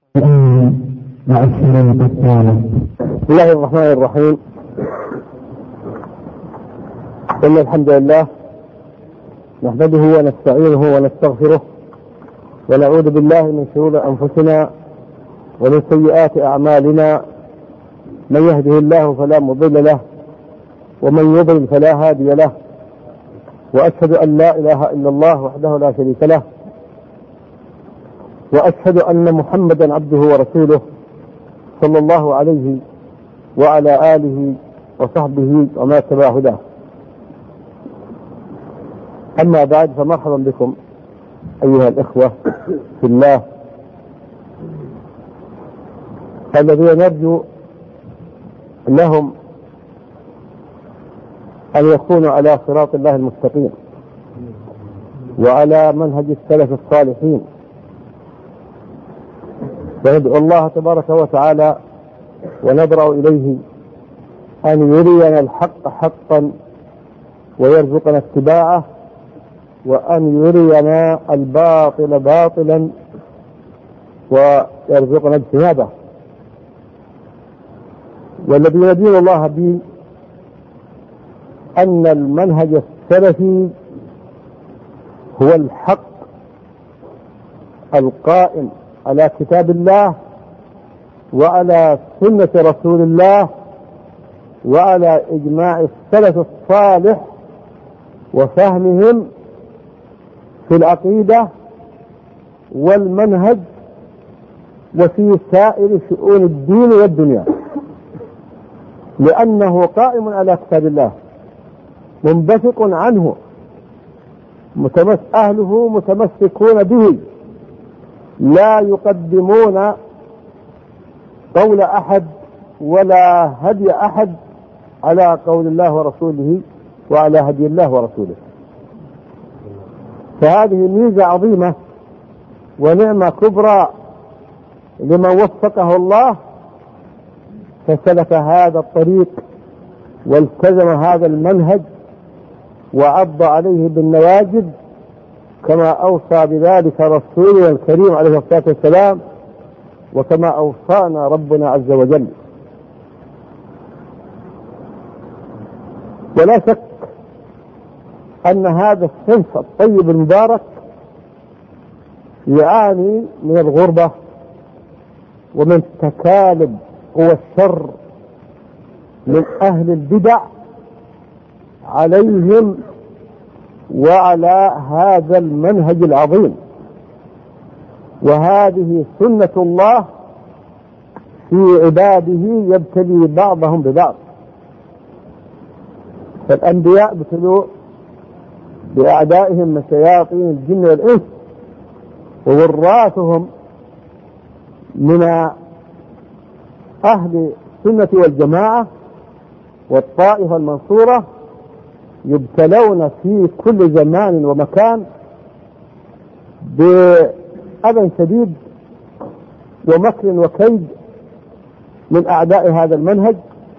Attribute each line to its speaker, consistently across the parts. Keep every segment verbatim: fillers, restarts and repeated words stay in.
Speaker 1: مع الشريط الثالث.
Speaker 2: بسم الله الرحمن الرحيم. إن الحمد لله نحمده ونستعينه ونستغفره ونعوذ بالله من شرور أنفسنا ومن سيئات أعمالنا، من يهده الله فلا مضل له ومن يضلل فلا هادي له، وأشهد أن لا إله إلا الله وحده لا شريك له، وأشهد أن محمدا عبده ورسوله صلى الله عليه وعلى آله وصحبه وما تبع هداه. أما بعد، فمرحبا بكم أيها الإخوة في الله الذين نرجو لهم أن يكونوا على صراط الله المستقيم وعلى منهج السلف الصالحين، وندعو الله تبارك وتعالى ونضرع إليه أن يرينا الحق حقا ويرزقنا اتباعه، وأن يرينا الباطل باطلا ويرزقنا اجتنابه. والذي يدين الله به أن المنهج السلفي هو الحق القائم على كتاب الله وعلى سنة رسول الله وعلى إجماع السلف الصالح وفهمهم في العقيدة والمنهج وفي سائر شؤون الدين والدنيا، لأنه قائم على كتاب الله منبثق عنه، متمس أهله متمسكون به، لا يقدمون قول أحد ولا هدي أحد على قول الله ورسوله وعلى هدي الله ورسوله. فهذه ميزة عظيمة ونعمة كبرى لمن وفقه الله فسلك هذا الطريق والتزم هذا المنهج وعض عليه بالنواجذ، كما أوصى بذلك رسولنا الكريم عليه الصلاة والسلام، وكما أوصانا ربنا عز وجل. ولا شك أن هذا الصنف الطيب المبارك يعاني من الغربة ومن تكالب قوى الشر من أهل البدع عليهم وعلى هذا المنهج العظيم. وهذه سنة الله في عباده، يبتلي بعضهم ببعض. فالأنبياء ابتلوا بأعدائهم من شياطين الجن والإنس، ووراثهم من أهل السنة والجماعة والطائفة المنصورة يبتلون في كل زمان ومكان بأذى شديد ومكر وكيد من أعداء هذا المنهج،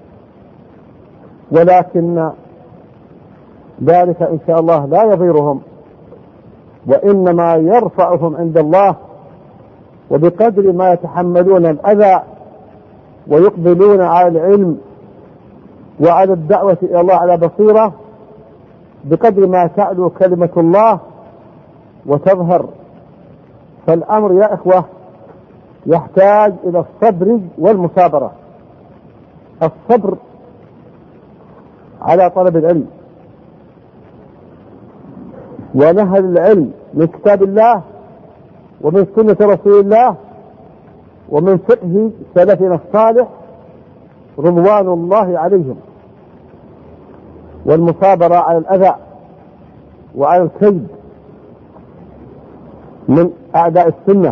Speaker 2: ولكن ذلك إن شاء الله لا يضيرهم، وإنما يرفعهم عند الله، وبقدر ما يتحملون الأذى ويقبلون على العلم وعلى الدعوة إلى الله على بصيرة، بقدر ما تعلو كلمة الله وتظهر. فالأمر يا إخوة يحتاج إلى الصبر والمصابرة. الصبر على طلب العلم ونهل العلم من كتاب الله ومن سنة رسول الله ومن فقه سلفنا الصالح رضوان الله عليهم، والمصابرة على الأذى وعلى الكيد من أعداء السنة،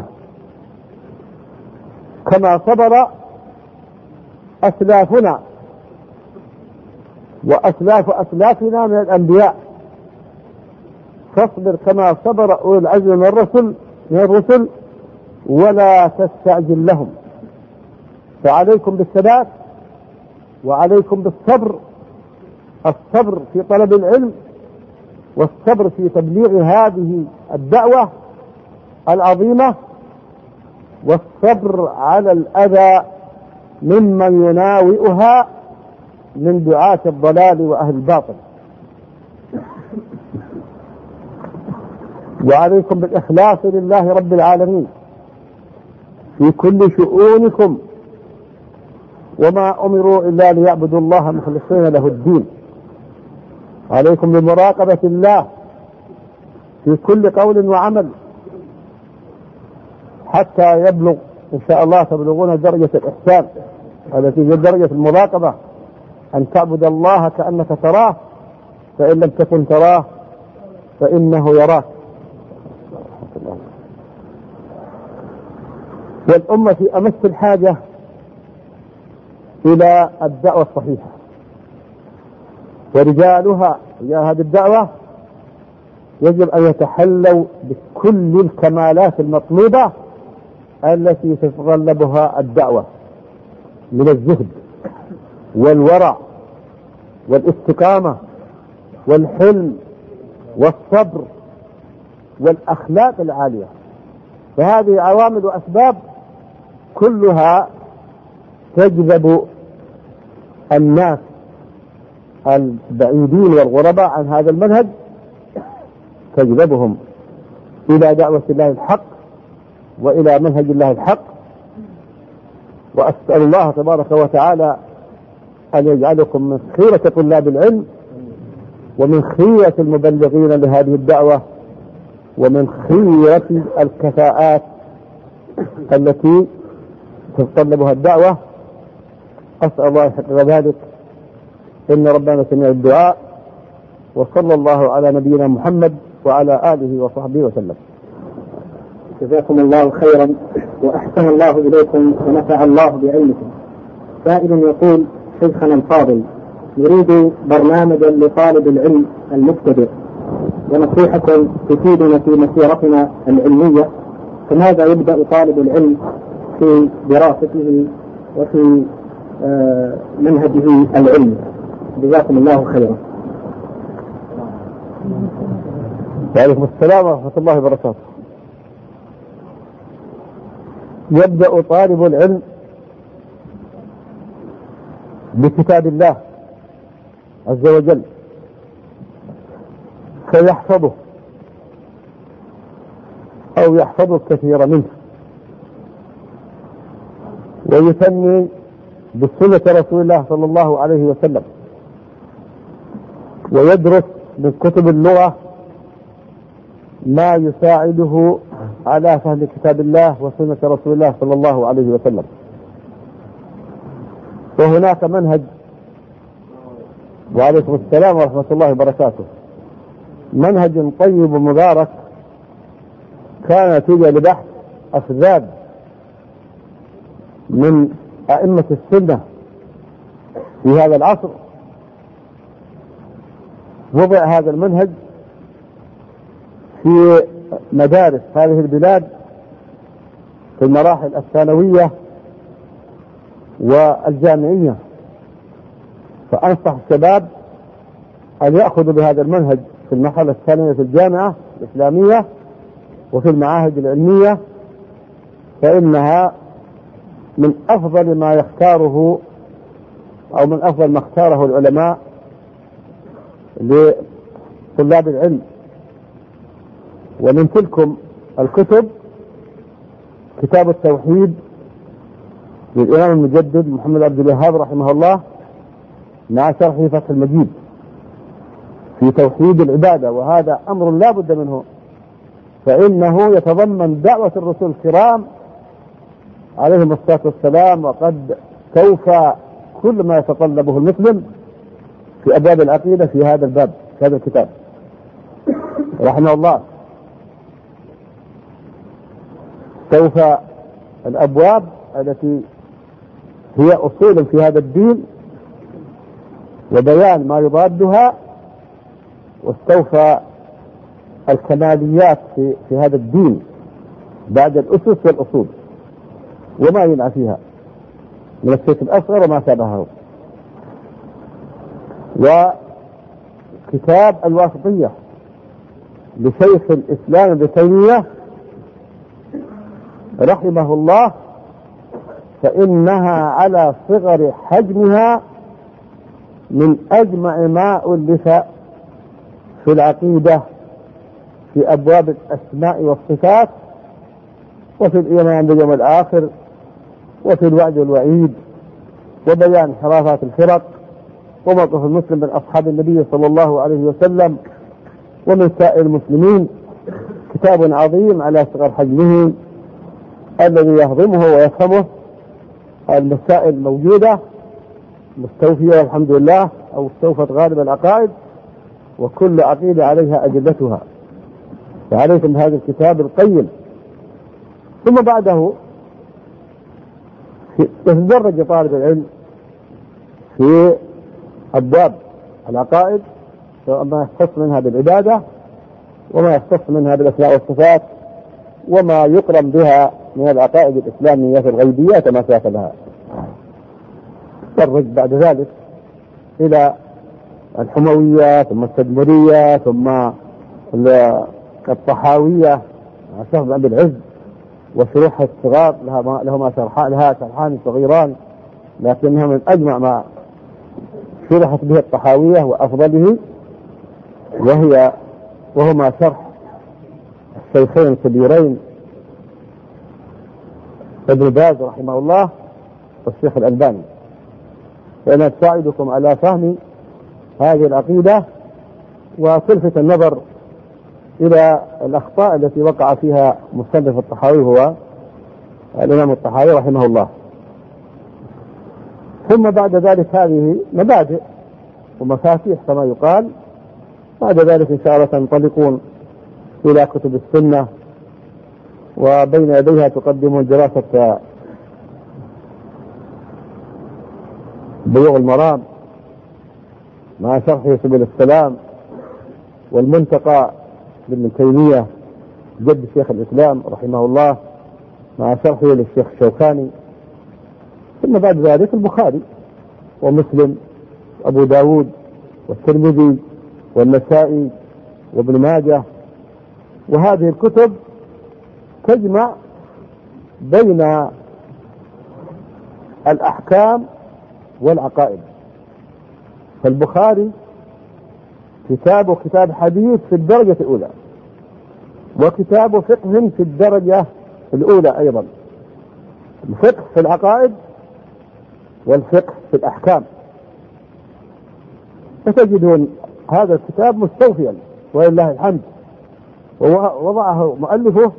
Speaker 2: كما صبر أسلافنا وأسلاف أسلافنا من الأنبياء. فاصبر كما صبر أولي العزم من الرسل من الرسل ولا تستعجل لهم. فعليكم بالثبات وعليكم بالصبر، الصبر في طلب العلم والصبر في تبليغ هذه الدعوة العظيمة، والصبر على الأذى ممن يناوئها من دعاة الضلال وأهل الباطل. وعليكم بالإخلاص لله رب العالمين في كل شؤونكم، وما أمروا إلا ليعبدوا الله مخلصين له الدين. عليكم بمراقبة الله في كل قول وعمل حتى يبلغ إن شاء الله تبلغون درجة الإحسان التي هي درجة المراقبة، أن تعبد الله كأنك تراه، فإن لم تكن تراه فإنه يراك. والأمة في أمس الحاجة إلى الدعوة الصحيحة، ورجالها يا هذه الدعوة يجب أن يتحلوا بكل الكمالات المطلوبة التي تتطلبها الدعوة من الزهد والورع والاستقامة والحلم والصبر والأخلاق العالية. فهذه عوامل وأسباب كلها تجذب الناس البعيدين والغرباء عن هذا المنهج، تجذبهم إلى دعوة الله الحق وإلى منهج الله الحق. وأسأل الله تبارك وتعالى أن يجعلكم من خيرة طلاب العلم ومن خيرة المبلغين لهذه الدعوة ومن خيرة الكفاءات التي تتطلبها الدعوة. أسأل الله يحقق ذلك، إن ربنا سميع الدعاء. وصلى الله على نبينا محمد وعلى آله وصحبه وسلم.
Speaker 3: جزاكم الله خيرا وأحسن الله إليكم ونفع الله بعلمكم. سائل يقول: شيخنا الفاضل، نريد برنامجا لطالب العلم المبتدئ ونصيحة تفيدنا في مسيرتنا العلمية، فماذا يبدأ طالب العلم في دراسته وفي آه منهجه العلمي؟ جزاكم الله خيرا.
Speaker 2: وعليكم السلام ورحمة الله وبركاته. يبدأ طالب العلم بكتاب الله عز وجل فيحفظه أو يحفظ الكثير منه، ويثني بسنة رسول الله صلى الله عليه وسلم، ويدرس من كتب اللغة ما يساعده على فهم كتاب الله وسنة رسول الله صلى الله عليه وسلم. وهناك منهج، وعليكم السلام ورحمة الله وبركاته، منهج طيب ومبارك كان نتيجة لبحث أفذاذ من أئمة السنة في هذا العصر. وضع هذا المنهج في مدارس هذه البلاد في المراحل الثانوية والجامعية، فأنصح الشباب أن يأخذوا بهذا المنهج في المرحلة الثانوية في الجامعة الإسلامية وفي المعاهد العلمية، فإنها من أفضل ما يختاره أو من أفضل ما اختاره العلماء لطلاب العلم. ومن تلكم الكتب كتاب التوحيد للإمام المجدد محمد عبد الوهاب رحمه الله مع شرح فتح المجيد في توحيد العبادة، وهذا أمر لا بد منه، فإنه يتضمن دعوة الرسول الكرام عليهم الصلاة والسلام، وقد توفى كل ما يتطلبه المسلم في أبواب العقيدة في هذا الباب في هذا الكتاب رحمه الله. توفى الأبواب التي هي أصول في هذا الدين وبيان ما يضادها، واستوفى الكماليات في, في هذا الدين بعد الأسس والأصول وما ينعى فيها من الشرك الأصغر وما شابهه. وكتاب الواسطية لشيخ الإسلام ابن تيمية رحمه الله، فإنها على صغر حجمها من أجمع ما ألف في العقيدة في أبواب الأسماء والصفات، وفي الإيمان باليوم الآخر، وفي الوعد والوعيد، وبيان انحرافات الفرق، وموقف المسلم من أصحاب النبي صلى الله عليه وسلم ومن سائر المسلمين. كتاب عظيم على صغر حجمه الذي يهضمه ويفهمه. المسائل موجودة مستوفية والحمد لله، أو استوفت غالب العقائد، وكل عقيدة عليها أدلتها، فعليكم بهذا الكتاب القيم. ثم بعده يتدرج طالب العلم في أبواب العقائد، ما يختص منها بالعبادة، وما يختص منها بالأسماء والصفات، وما يقرن بها من العقائد الإسلامية في الغيبية كما سيأتي لها. تدرج بعد ذلك إلى الحموية، ثم التدمرية، ثم الطحاوية مع شيخ بن أبي العز، وشروحها الصغار لها لهما شرحان لها شرحان صغيران، لكنها من أجمع ما شرحت به الطحاوية وأفضله، وهي وهما شرح الشيخين الكبيرين ابن باز رحمه الله والشيخ الألباني. فأنا تساعدكم على فهم هذه العقيدة وتلفت النظر إلى الأخطاء التي وقع فيها مصنف الطحاوي هو الإمام الطحاوي رحمه الله. ثم بعد ذلك هذه مبادئ ومفاتيح كما يقال. بعد ذلك إن شاء الله تنطلقون إلى كتب السنة، وبين يديها تقدمون دراسة بلوغ المرام مع شرح سبل السلام، والمنتقى لابن تيمية جد شيخ الإسلام رحمه الله مع شرحه للشيخ الشوكاني. ثم بعد ذلك البخاري ومسلم وأبو داود والترمذي والنسائي وابن ماجه. وهذه الكتب تجمع بين الأحكام والعقائد. فالبخاري كتابه كتاب حديث في الدرجة الأولى، وكتاب فقه في الدرجة الأولى أيضا، الفقه في العقائد والفقه في الأحكام. فتجدون هذا الكتاب مستوفيا ولله الحمد، ووضعه مؤلفه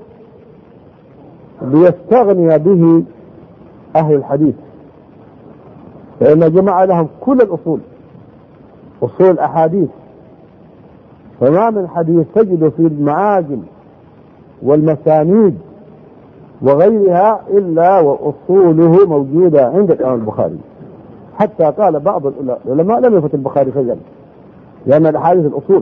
Speaker 2: ليستغني به أهل الحديث، فإن جمع لهم كل الأصول، أصول الأحاديث. فما من حديث تجد في المعاجم والمسانيد وغيرها إلا وأصوله موجودة عند الإمام البخاري. حتى قال بعض العلماء لم يفت البخاري شيئا، لأن الأحاديث الأصول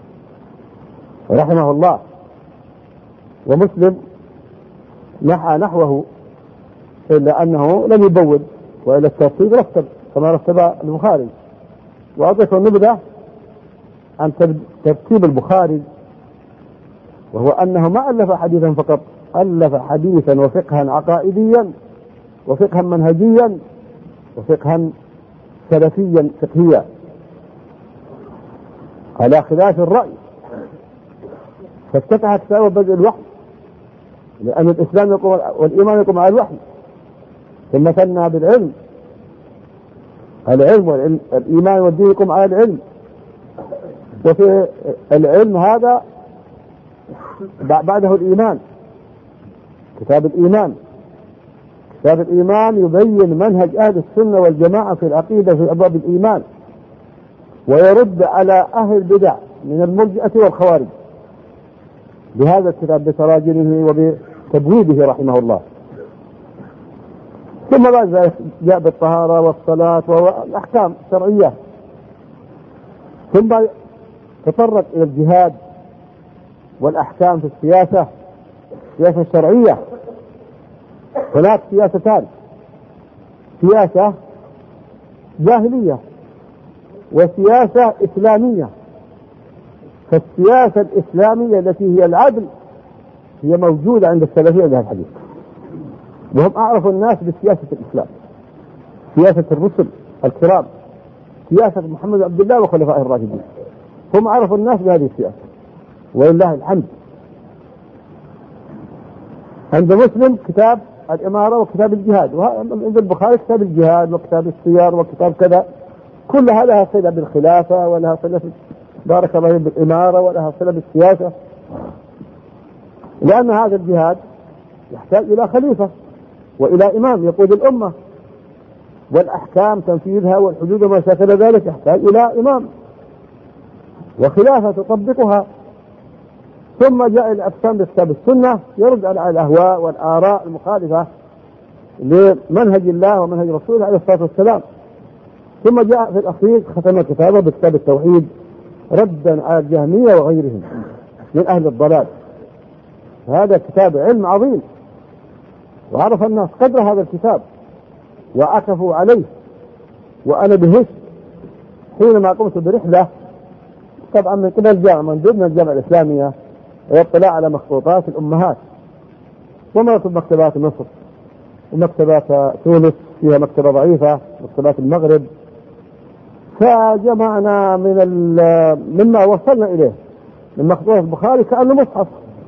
Speaker 2: رحمه الله. ومسلم نحى نحوه، إلا أنه لم يبود، وإلى الترتيب رتب كما رتب البخاري. وأضيف النبذة عن ترتيب البخاري، وهو أنه ما ألف حديثا فقط، ألف حديثا وفقها عقائديا وفقها منهجيا وفقها سلفيا فقهيا، على خلاف الرأي. فافتتح كتاب بدء الوحي، لأن الإسلام يقوم والإيمان يقوم على الوحي، ثم ثنى بالعلم، العلم والعلم الإيمان والدين يقوم على العلم. وفي العلم هذا بعده الإيمان، كتاب الإيمان. كتاب الإيمان يبين منهج أهل السنة والجماعة في العقيدة في أبواب الإيمان، ويرد على أهل البدع من المرجئة والخوارج بهذا الكتاب بتراجمه وبتبويبه رحمه الله. ثم بعد ذلك جاء بالطهارة والصلاة والأحكام الشرعية. ثم تطرق إلى الجهاد والأحكام في السياسة، السياسة الشرعية. هناك سياستان، سياسة جاهلية وسياسة إسلامية. فالسياسة الإسلامية التي هي العدل هي موجودة عند السلفية بهذا الحديث، وهم أعرف الناس بسياسة الإسلام، سياسة الرسل الكرام، سياسة محمد بن عبد الله وخلفائه الراشدين، هم عرفوا الناس بهذه السياسة ولله الحمد. عند مسلم كتاب الإمارة وكتاب الجهاد، وعند البخاري كتاب الجهاد وكتاب السير وكتاب كذا، كلها لها صلة بالخلافة ولها صلة بارك الله بالإمارة ولها صلة بالسياسة، لأن هذا الجهاد يحتاج إلى خليفة وإلى إمام يقود الأمة، والأحكام تنفيذها والحدود وما شاكل ذلك يحتاج إلى إمام وخلافة تطبقها. ثم جاء الأقسام بكتاب السنة يرد على الأهواء والآراء المخالفة لمنهج الله ومنهج رسوله عليه الصلاة والسلام. ثم جاء في الأخير ختم كتابه بكتاب التوحيد ردا على الجهمية وغيرهم من أهل الضلال. هذا كتاب علم عظيم، وعرف الناس قدر هذا الكتاب وعكفوا عليه. وأنا بهش حينما قمت برحلة طبعا من قبل الجامعة مندوب من الجامعة الإسلامية واطلاع على مخطوطات الأمهات ومرت مكتبات مصر ومكتبات تونس فيها مكتبة ضعيفة، مكتبات المغرب، فجمعنا من مما وصلنا إليه من مخطوطات البخاري كأنه مصحف،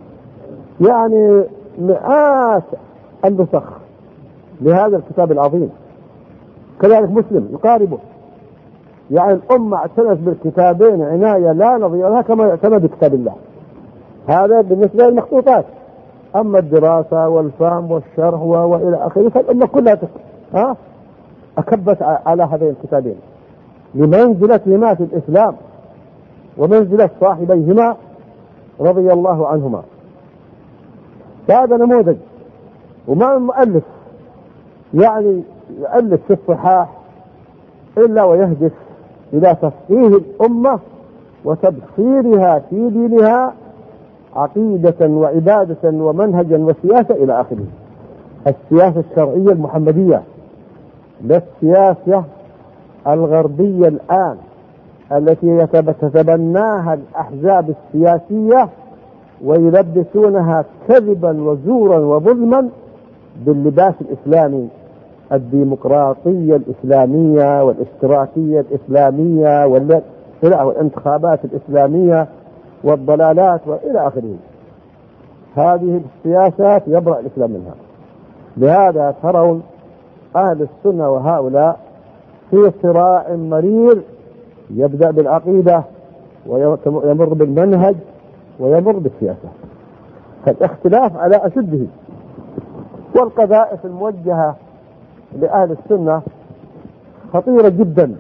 Speaker 2: يعني مئات النسخ لهذا الكتاب العظيم. كذلك مسلم يقاربه، يعني الأمة اعتنت بالكتابين عناية لا نظير لها كما يعتنى بكتاب الله. هذا بالنسبة للمخطوطات. أما الدراسة والفهم والشرح وإلى آخره فالأمة كلها ها أكبت على هذين الكتابين لمنزلتهما في الإسلام ومنزلة صاحبيهما رضي الله عنهما. هذا نموذج. وما المؤلف يعني يؤلف في الصحاح إلا ويهدف إلى تفقيه الأمة وتبصيرها في دينها عقيدة وعبادة ومنهجا وسياسة إلى آخره. السياسة الشرعية المحمدية، لا السياسة الغربية الآن التي تتبناها الأحزاب السياسية ويلبسونها كذبا وزورا وظلما باللباس الإسلامي، الديمقراطية الإسلامية والاشتراكية الإسلامية والانتخابات الإسلامية والضلالات وإلى آخره. هذه السياسات يبرأ الإسلام منها. لهذا ترون أهل السنة وهؤلاء في صراع مرير يبدأ بالعقيدة ويمر بالمنهج ويمر بالسياسة، فالاختلاف على أشده. والقذائف الموجهة لأهل السنة خطيرة جدا،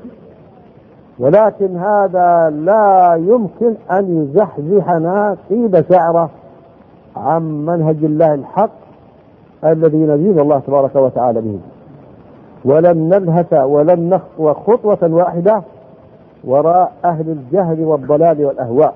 Speaker 2: ولكن هذا لا يمكن أن يزحزحنا قيد شعره عن منهج الله الحق الذي ندين الله تبارك وتعالى به، ولن نلهث ولن نخطو خطوة واحدة وراء أهل الجهل والضلال والأهواء.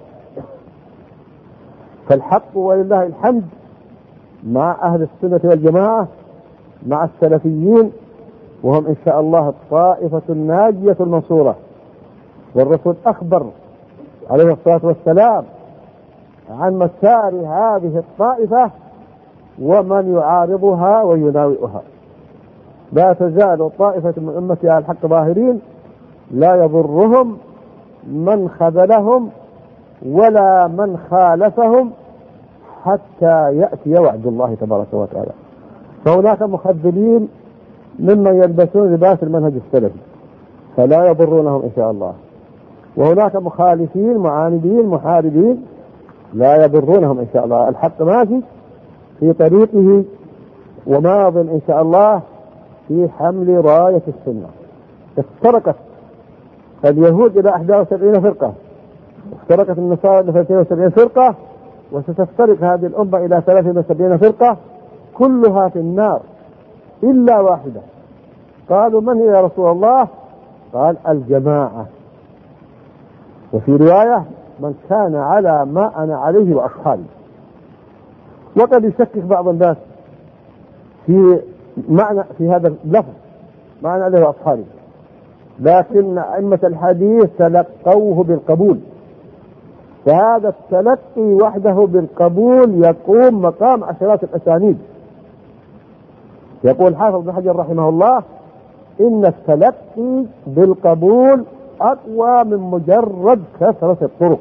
Speaker 2: فالحق ولله الحمد مع أهل السنة والجماعة، مع السلفيين، وهم إن شاء الله الطائفة الناجية المنصورة. والرسول أخبر عليه الصلاة والسلام عن مسار هذه الطائفة ومن يعارضها ويناوئها. لا تزال طائفة من أمتي على الحق ظاهرين لا يضرهم من خذلهم ولا من خالفهم حتى يأتي وعد الله تبارك وتعالى. فهناك مخذلين ممن يلبسون لباس المنهج السلفي فلا يضرونهم إن شاء الله، وهناك مخالفين معاندين محاربين لا يضرونهم إن شاء الله. الحق ماشي في طريقه وماض إن شاء الله في حمل راية السنة. افترقت اليهود إلى إحدى وسبعين فرقة، افترقت النصارى إلى ثلاثين وسبعين فرقة، وستفترق هذه الأمة إلى ثلاثين وسبعين فرقة كلها في النار إلا واحدة. قالوا من هي يا رسول الله؟ قال الجماعة. وفي رواية من كان على ما أنا عليه وأصحابي. وقد يشكك بعض الناس في معنى في هذا اللفظ معنى عليه وأصحابي، لكن أئمة الحديث تلقوه بالقبول، فهذا التلقي وحده بالقبول يقوم مقام عشرات الأسانيد. يقول حافظ بن حجر رحمه الله: إن التلقي بالقبول أقوى من مجرد كثرة الطرق.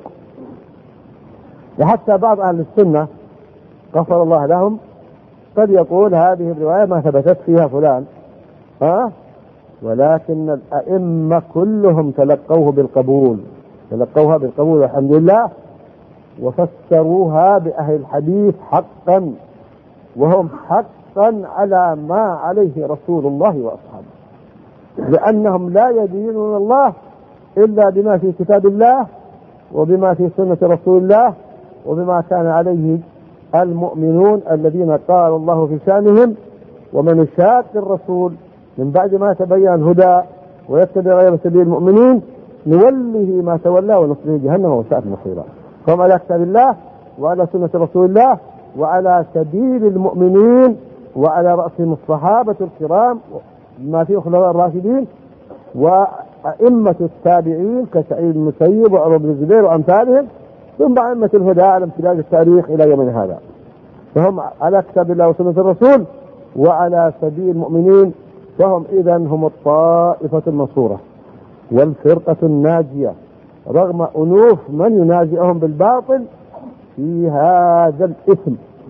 Speaker 2: وحتى بعض أهل السنة غفر الله لهم قد يقول هذه الرواية ما ثبتت فيها فلان، ها؟ ولكن الأئمة كلهم تلقوه بالقبول، تلقوها بالقبول والحمد لله، وفسروها بأهل الحديث حقا، وهم حقا على ما عليه رسول الله وأصحابه، لأنهم لا يدينون الله إلا بما في كتاب الله وبما في سنة رسول الله وبما كان عليه المؤمنون الذين قال الله في شأنهم: ومن يشاق الرسول من بعد ما تبين الهدى ويتبع غير سبيل المؤمنين نوله ما تولى ونصله جهنم وساءت مصيرا. فهم على كتاب الله وعلى سنة رسول الله وعلى سبيل المؤمنين، وعلى رأسهم الصحابة الكرام ما فيه خلفاء الراشدين وأئمة التابعين كسعيد بن المسيب وعروة بن الزبير وأمثالهم، ثم أئمة الهدى على امتداد التاريخ إلى يومنا هذا. فهم على كتاب الله وسنة الرسول وعلى سبيل المؤمنين، فهم إذن هم الطائفة المنصورة والفرقة الناجية رغم أنوف من ينازعهم بالباطل في هذا الإثم.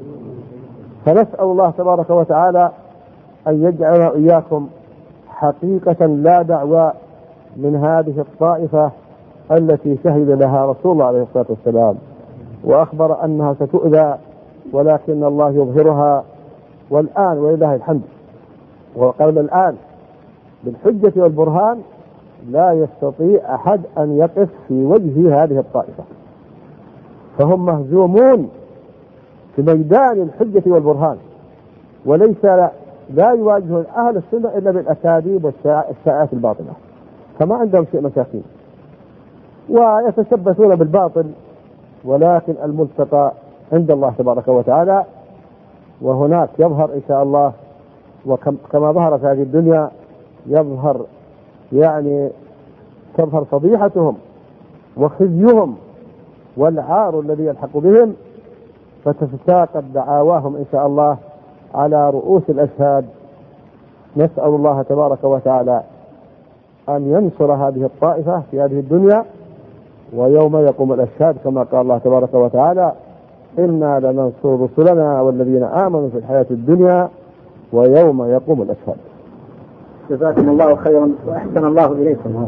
Speaker 2: فنسأل الله تبارك وتعالى أن يجعلنا إياكم حقيقة لا دعوى من هذه الطائفة التي شهد لها رسول الله عليه الصلاة والسلام وأخبر أنها ستؤذى، ولكن الله يظهرها. والآن ولله الحمد، وقبل الآن بالحجة والبرهان لا يستطيع أحد أن يقف في وجه هذه الطائفة، فهم مهزومون في ميدان الحجة والبرهان، وليس لا يواجه أهل السنة إلا بالأكاذيب والشائعات الباطلة، فما عندهم شيء مساكين ويتشبثون بالباطل، ولكن الملتقى عند الله تبارك وتعالى، وهناك يظهر إن شاء الله، وكما ظهر في هذه الدنيا يظهر يعني تظهر فضيحتهم وخزيهم والعار الذي يلحق بهم، فتتساقط دعاواهم إن شاء الله على رؤوس الأشهاد. نسأل الله تبارك وتعالى أن ينصر هذه الطائفة في هذه الدنيا، ويوم يقوم الأشهاد كما قال الله تبارك وتعالى: إنا لننصر رسلنا والذين آمنوا في الحياة الدنيا ويوم يقوم الأشهاد.
Speaker 3: جزاكم الله خيرا وأحسن الله إليكم.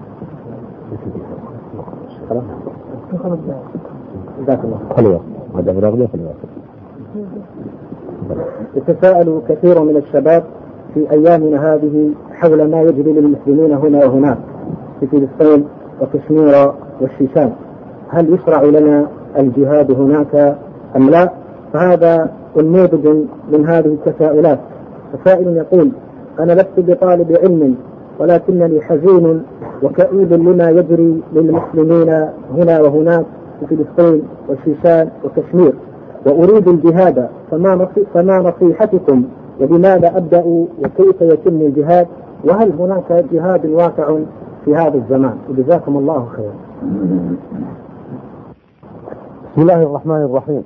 Speaker 3: جزاكم الله خيرا. يتساءل كثير من الشباب في أيامنا هذه حول ما يجري للمسلمين هنا وهناك في فلسطين وكشمير والشيشان، هل يشرع لنا الجهاد هناك أم لا؟ فهذا النموذج من هذه التساؤلات. فسائل يقول: أنا لست بطالب علم، ولكنني حزين وكئيب لما يجري للمسلمين هنا وهناك في فلسطين والشيشان وكشمير، وأريد الجهاد، فما نصيحتكم وبماذا أبدأ وكيف يتم الجهاد، وهل هناك جهاد واقع في هذا الزمان؟ جزاكم الله خيرا.
Speaker 2: بسم الله الرحمن الرحيم.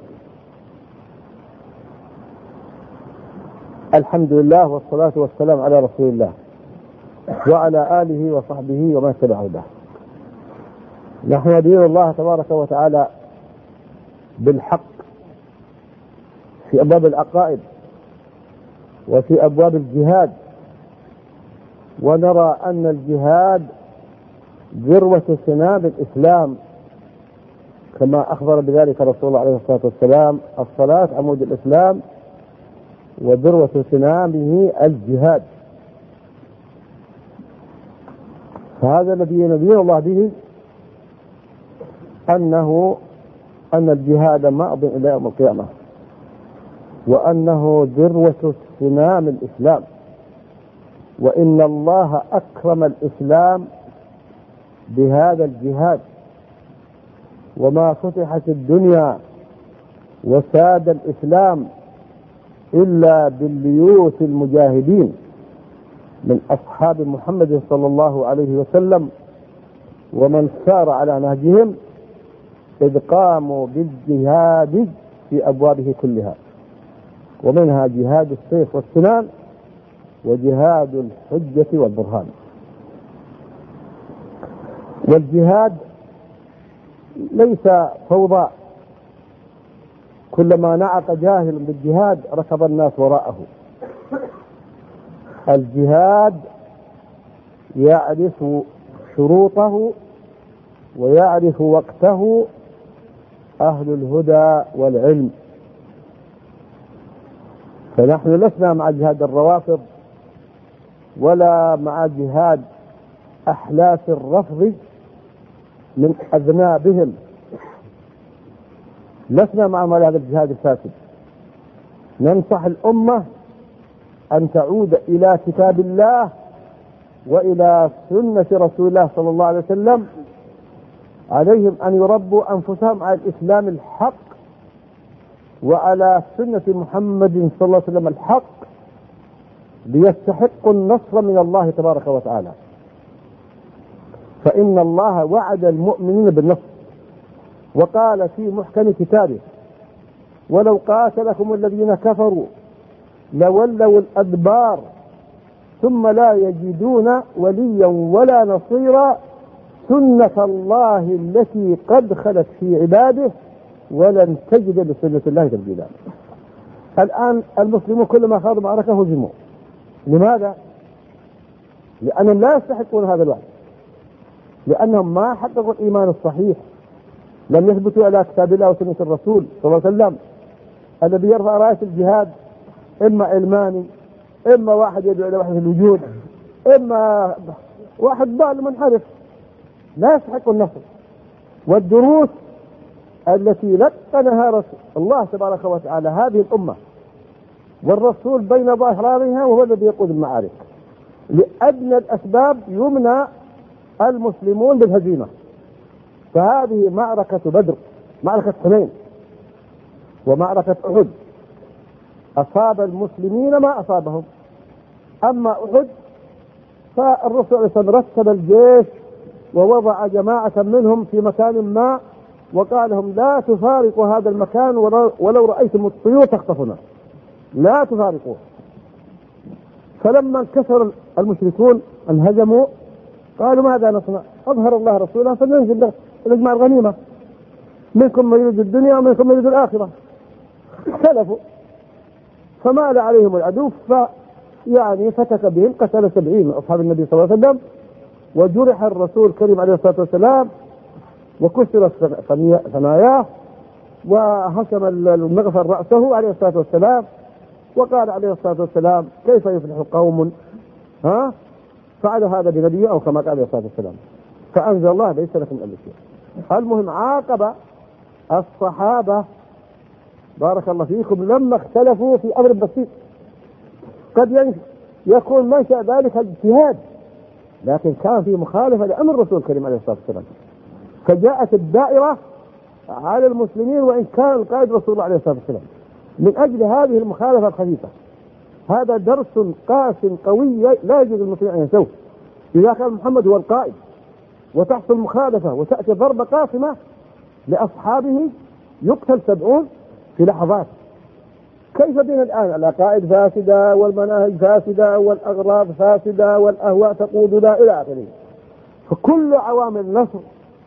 Speaker 2: الحمد لله والصلاة والسلام على رسول الله وعلى آله وصحبه ومن تبعه به. نحن ندين الله تبارك وتعالى بالحق في أبواب العقائد وفي أبواب الجهاد، ونرى أن الجهاد ذروة سنام الإسلام كما أخبر بذلك رسول الله عليه الصلاة والسلام: الصلاة عمود الإسلام وذروة سنامه الجهاد. فهذا الذي ينبيه الله به أنه أن الجهاد ماض إلى يوم القيامة، وأنه ذروة سنام الإسلام، وإن الله أكرم الإسلام بهذا الجهاد، وما فتحت الدنيا وساد الإسلام إلا بالليوث المجاهدين من أصحاب محمد صلى الله عليه وسلم ومن سار على نهجهم، إذ قاموا بالجهاد في أبوابه كلها، ومنها جهاد السيف والسنان وجهاد الحجة والبرهان. والجهاد ليس فوضى، كلما نعق جاهل بالجهاد ركض الناس وراءه. الجهاد يعرف شروطه ويعرف وقته أهل الهدى والعلم، فنحن لسنا مع جهاد الروافض ولا مع جهاد أحلاف الرفض من أذنابهم، لسنا مع هذا الجهاد الفاسد. ننصح الأمة أن تعود إلى كتاب الله وإلى سنة رسول الله صلى الله عليه وسلم. عليهم أن يربوا أنفسهم على الإسلام الحق وعلى سنة محمد صلى الله عليه وسلم الحق، ليستحقوا النصر من الله تبارك وتعالى. فإن الله وعد المؤمنين بالنصر، وقال في محكم كتابه: ولو قاتلكم الذين كفروا لولوا الأدبار ثم لا يجدون وليا ولا نصيرا سنة الله التي قد خلت في عباده ولن تجد لسنة الله تبديلا. الآن المسلمون كلما خاضوا معركة هزموا. لماذا؟ لأنهم لا يستحقون هذا الوعد، لأنهم ما حققوا الإيمان الصحيح، لم يثبتوا على كتاب الله وسنة الرسول صلى الله عليه وسلم. الذي يرفع راية الجهاد إما علماني، إما واحد يدعو إلى وحدة الوجود، إما واحد ضال منحرف لا يستحق النصر. والدروس التي لقنها رسول الله تبارك وتعالى هذه الأمة والرسول بين ظهرانها وهو الذي يقود المعارك، لأدنى الأسباب يمنع المسلمون بالهزيمة. فهذه معركة بدر، معركة حنين، ومعركة أحد أصاب المسلمين ما أصابهم. أما أحد فالرسول عليه الصلاة والسلام رتب الجيش ووضع جماعة منهم في مكان ما وقال لهم: لا تفارقوا هذا المكان ولو رأيتم الطيور تخطفنا، لا تفارقوه. فلما انكسر المشركون انهزموا قالوا: ماذا نصنع؟ أظهر الله رسوله فننزل نجمع الغنيمة، منكم من يريد الدنيا ومنكم من يريد الآخرة. اختلفوا فمال عليهم العدو، فيعني فتك بهم، قتل سبعين من أصحاب النبي صلى الله عليه وسلم، وجرح الرسول الكريم عليه الصلاة والسلام وكسرت ثناياه وهشم المغفر رأسه عليه الصلاة والسلام. وقال عليه الصلاة والسلام: كيف يفلح قوم ها فعل هذا بنبيه، أو كما قال عليه الصلاة والسلام. فأنزل الله: ليس لكم إلا شيء. المهم عاقب الصحابة بارك الله فيكم لما اختلفوا في أمر بسيط قد يكون منشأ ذلك الاجتهاد، لكن كان في مخالفة لأمر الرسول الكريم عليه الصلاة والسلام، فجاءت الدائرة على المسلمين وإن كان القائد رسول الله عليه الصلاة والسلام من أجل هذه المخالفة الخفيفة. هذا درس قاس قوي لا يجوز المسلمين أن ينسوه. إذا كان محمد هو القائد وتحصل مخالفة وتأتي ضربة قاسمة لأصحابه يقتل سبعون في لحظات، كيف بنا الآن؟ العقائد فاسدة والمناهج فاسدة والأغراض فاسدة والأهواء تقودنا إلى آخره. فكل عوامل النصر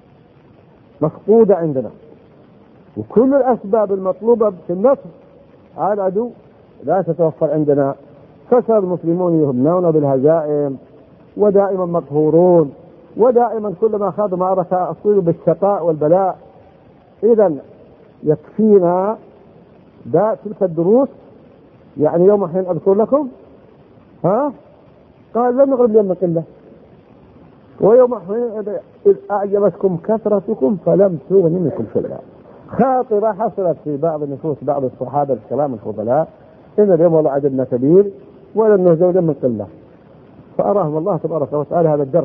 Speaker 2: مفقودة عندنا، وكل الأسباب المطلوبة في النصر على العدو لا تتوفر عندنا. فصار المسلمون يهمون بالهزائم ودائما مقهورون، ودائما كلما خاضوا معركة أصيبوا بالشقاء والبلاء. إذا يكفينا دا تلك الدروس. يعني يوم حين أذكر لكم ها قال: لم نغلب اليوم من قلة، ويوم حين إذ أعجبتكم كثرتكم فلم تغن منكم شيئا. خاطرة حصلت في بعض النفوس بعض الصحابة الكرام الفضلاء: إن اليوم والله عددنا كبير ولن نهزم من قلة. فأراهم الله تبارك وتعالى هذا الدرس.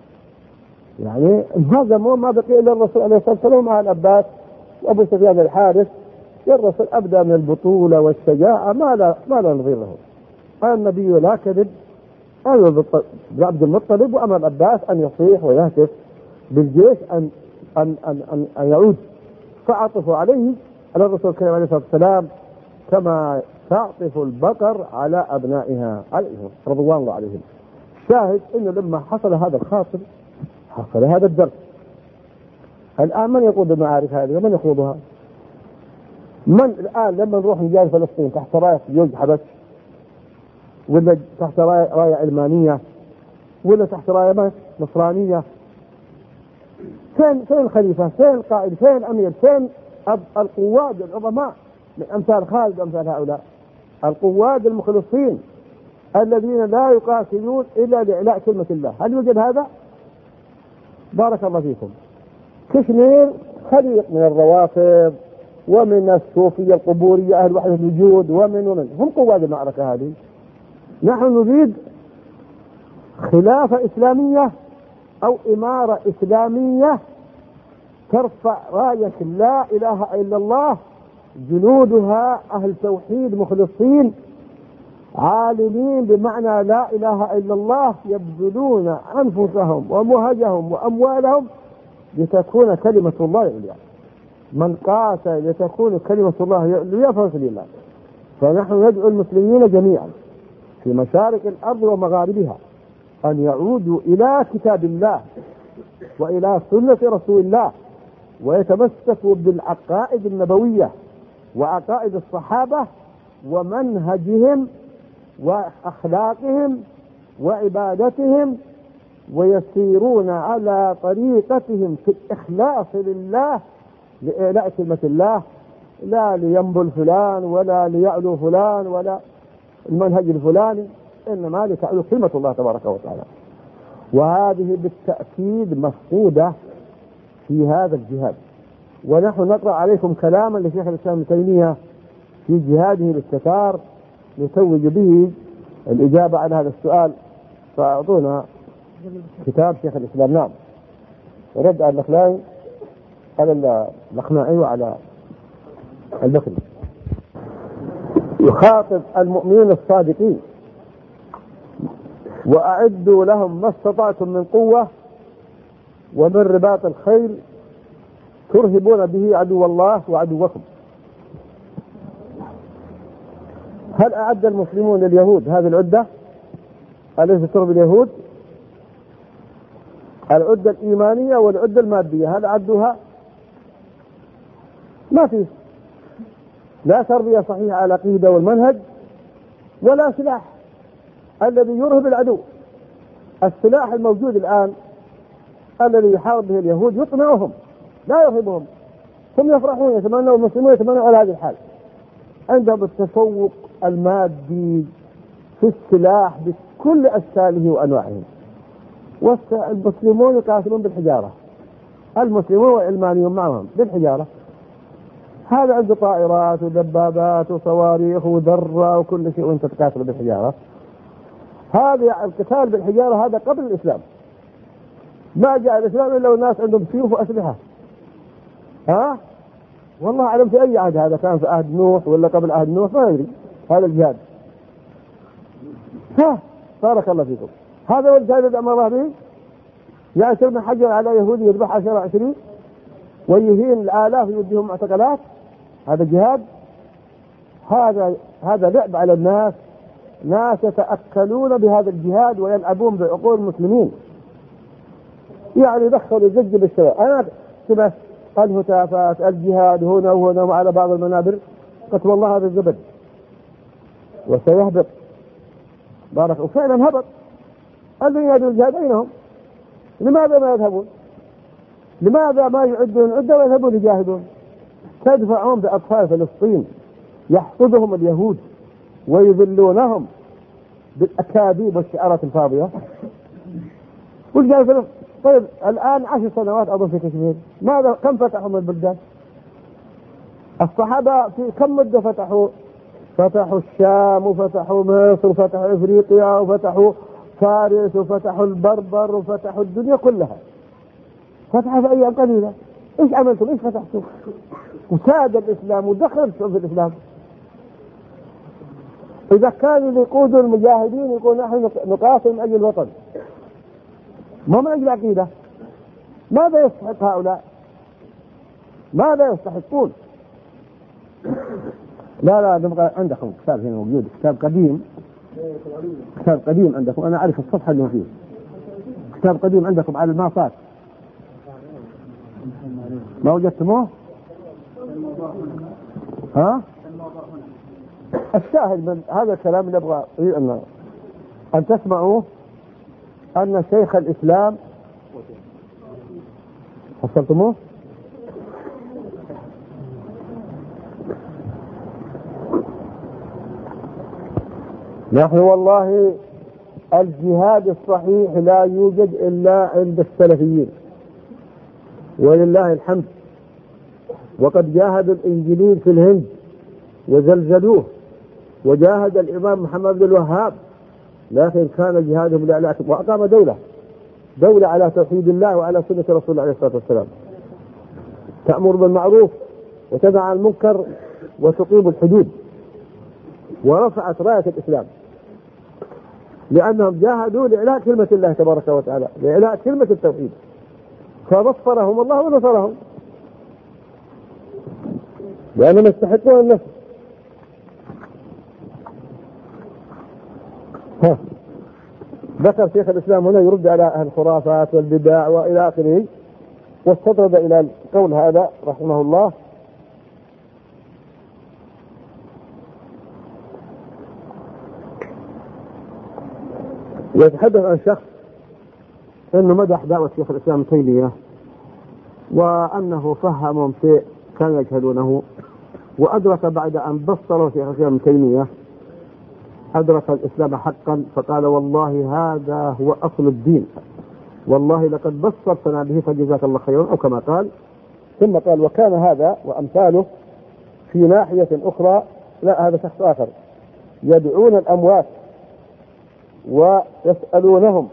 Speaker 2: يعني انهزموا ما بقي إلا الرسول عليه الصلاة والسلام مع العباس وأبو سفيان الحارث. الرسول أبدأ من البطولة والشجاعة ما لا ما لا نظير له. قال النبي: لا كذب. قال عبد المطلب وأمر العباس أن يصيح ويهتف بالجيش أن أن أن أن, أن يعود. فعطفوا عليه على الرسول الكريم عليه الصلاة والسلام كما تعطف البقر على أبنائها عليهم رضوان الله عليهم. شاهد إنه لما حصل هذا الخاطر حصل هذا الدرس. الآن من يقود المعارك هذه ومن يخوضها؟ من الآن لما نروح نجاهد فلسطين تحت راية يوج حبش، ولا تحت راية, راية علمانية، ولا تحت راية نصرانية، فين فين الخليفة؟ فين القائد؟ فين الأمير؟ فين القواد العظماء من أمثال خالد وأمثال هؤلاء القواد المخلصين الذين لا يقاتلون إلا لإعلاء كلمة الله؟ هل يوجد هذا؟ بارك الله فيكم. كشمير خليق من الروافض ومن الصوفية القبورية أهل وحدة الوجود ومن ومن هم قواد المعركة هذه. نحن نريد خلافة إسلامية أو إمارة إسلامية ترفع راية لا إله إلا الله، جنودها أهل توحيد مخلصين عالمين بمعنى لا إله إلا الله، يبذلون أنفسهم ومهجهم وأموالهم لتكون كلمة الله العليا. من قاتل لتكون كلمة الله العليا فهو سبيل الله. فنحن ندعو المسلمين جميعا في مشارق الأرض ومغاربها أن يعودوا إلى كتاب الله وإلى سنة رسول الله، ويتمسكوا بالعقائد النبوية وعقائد الصحابة ومنهجهم وأخلاقهم وعبادتهم، ويسيرون على طريقتهم في الإخلاص لله لإعلاء كلمة الله، لا لينبل فلان ولا ليعلو فلان ولا المنهج الفلاني، إنما لتعلو كلمة الله تبارك وتعالى. وهذه بالتأكيد مفقودة في هذا الجهاد. ونحن نقرأ عليكم كلاما لشيخ الإسلام ابن تيمية في جهاده للتتار نتوج به الإجابة على هذا السؤال، فأعطونا كتاب شيخ الإسلام. نعم، رد على الأخلاقي على الأخناعي وعلى البكري. يخاطب المؤمنين الصادقين: وأعدوا لهم ما استطعتم من قوة ومن رباط الخيل ترهبون به عدو الله وعدوكم. هل أعد المسلمون لليهود هذه العدة؟ أليس ترهب اليهود؟ العدة الإيمانية والعدة المادية هل أعدوها؟ ما فيه، لا تربية صحيحة على العقيدة والمنهج ولا سلاح الذي يرهب العدو. السلاح الموجود الآن الذي يحارب به اليهود يطمعهم لا يرهبهم، هم يفرحون يتمنوا المسلمون يتمنوا على هذه الحال. عندهم التفوق المادي في السلاح بكل أشكاله وأنواعه، والمسلمون يقاتلون بالحجارة، المسلمون والعلمانيون معهم بالحجارة. هذا عنده طائرات ودبابات وصواريخ وذرة وكل شيء وانت تقاتل بالحجارة. هذا القتال بالحجارة هذا قبل الإسلام، ما جاء الإسلام إلا والناس عندهم سيوف وأسلحة. ها والله أعلم في أي عهد هذا، كان في عهد نوح ولا قبل عهد نوح ما أدري. هذا الجهاد، ها بارك الله فيكم، هذا هو الجهاد الذي أمر الله به. يعني سلم حجر على يهودي يذبح عشرة عشرين ويهين الآلاف يوديهم معتقلات، هذا جهاد؟ هذا هذا لعب على الناس، ناس يتأكلون بهذا الجهاد ويلعبون بعقول المسلمين. يعني دخلوا الزج بالشباب. أنا سمعت الهتافات الجهاد هنا وهنا وعلى بعض المنابر، قلت والله هذا الزبد وسيهبط. بارك، وفعلا هبط. الذين يدعون الجهاد أينهم؟ لماذا ما يذهبون؟ لماذا ما يعدون عدة ويذهبون يجاهدون؟ تدفعون بأطفال فلسطين يحصدهم اليهود ويذلونهم بالأكاذيب والشعارات الفاضية. والجهاد طيب الآن عشر سنوات أظن في كشمير، ماذا كم فتحوا من البلدان؟ الصحابة في كم مدة فتحوا؟ فتحوا الشام وفتحوا مصر وفتحوا إفريقيا وفتحوا فارس وفتحوا البربر وفتحوا الدنيا كلها، فتحوا في أيام قليلة. إيش عملتم؟ إيش فتحتوا؟ وساد الإسلام ودخل في الإسلام. إذا كانوا يقودوا المجاهدين يقول نحن نقاتل من أجل الوطن ما من أجل عقيدة، ماذا يستحق هؤلاء؟ ماذا يستحقون؟ لا لا نبغى عندكم كتاب هنا موجود، كتاب قديم، كتاب قديم عندكم، أنا أعرف الصفحة اللي فيه، كتاب قديم عندكم على الماصات، ما وجدتموه؟ ها؟ الشاهد من هذا الكلام نبغى أن أن تسمعوا أن شيخ الإسلام حصلتموه؟ نحن والله الجهاد الصحيح لا يوجد إلا عند السلفيين ولله الحمد، وقد جاهدوا الإنجليز في الهند وزلزلوه، وجاهد الإمام محمد بن الوهاب، لكن كان جهادهم لإعلاء، وأقام دولة دولة على توحيد الله وعلى سنة رسول الله عليه الصلاة والسلام، تأمر بالمعروف وتنهى عن المنكر وتقيم الحدود، ورفعت راية الإسلام، لأنهم جاهدوا لإعلاء كلمة الله تبارك وتعالى، لإعلاء كلمة التوحيد، فنصرهم الله ونصرهم لأنهم يستحقون النصر. ها. ذكر شيخ الإسلام هنا يرد على الخرافات والبدع وإلى آخره، واستطرد إلى القول هذا رحمه الله: يتحدث عن شخص أنه مدح دعوة شيخ الإسلام ابن تيمية، وأنه فهمهم شيء كانوا يجهلونه، وأدرك بعد أن بصره شيخ الإسلام ابن تيمية أدرك الإسلام حقا، فقال: والله هذا هو أصل الدين، والله لقد بصرتنا به فجزاك الله خيرا، أو كما قال. ثم قال: وكان هذا وأمثاله في ناحية أخرى، لا هذا شخص آخر، يدعون الأموات ويسألونهم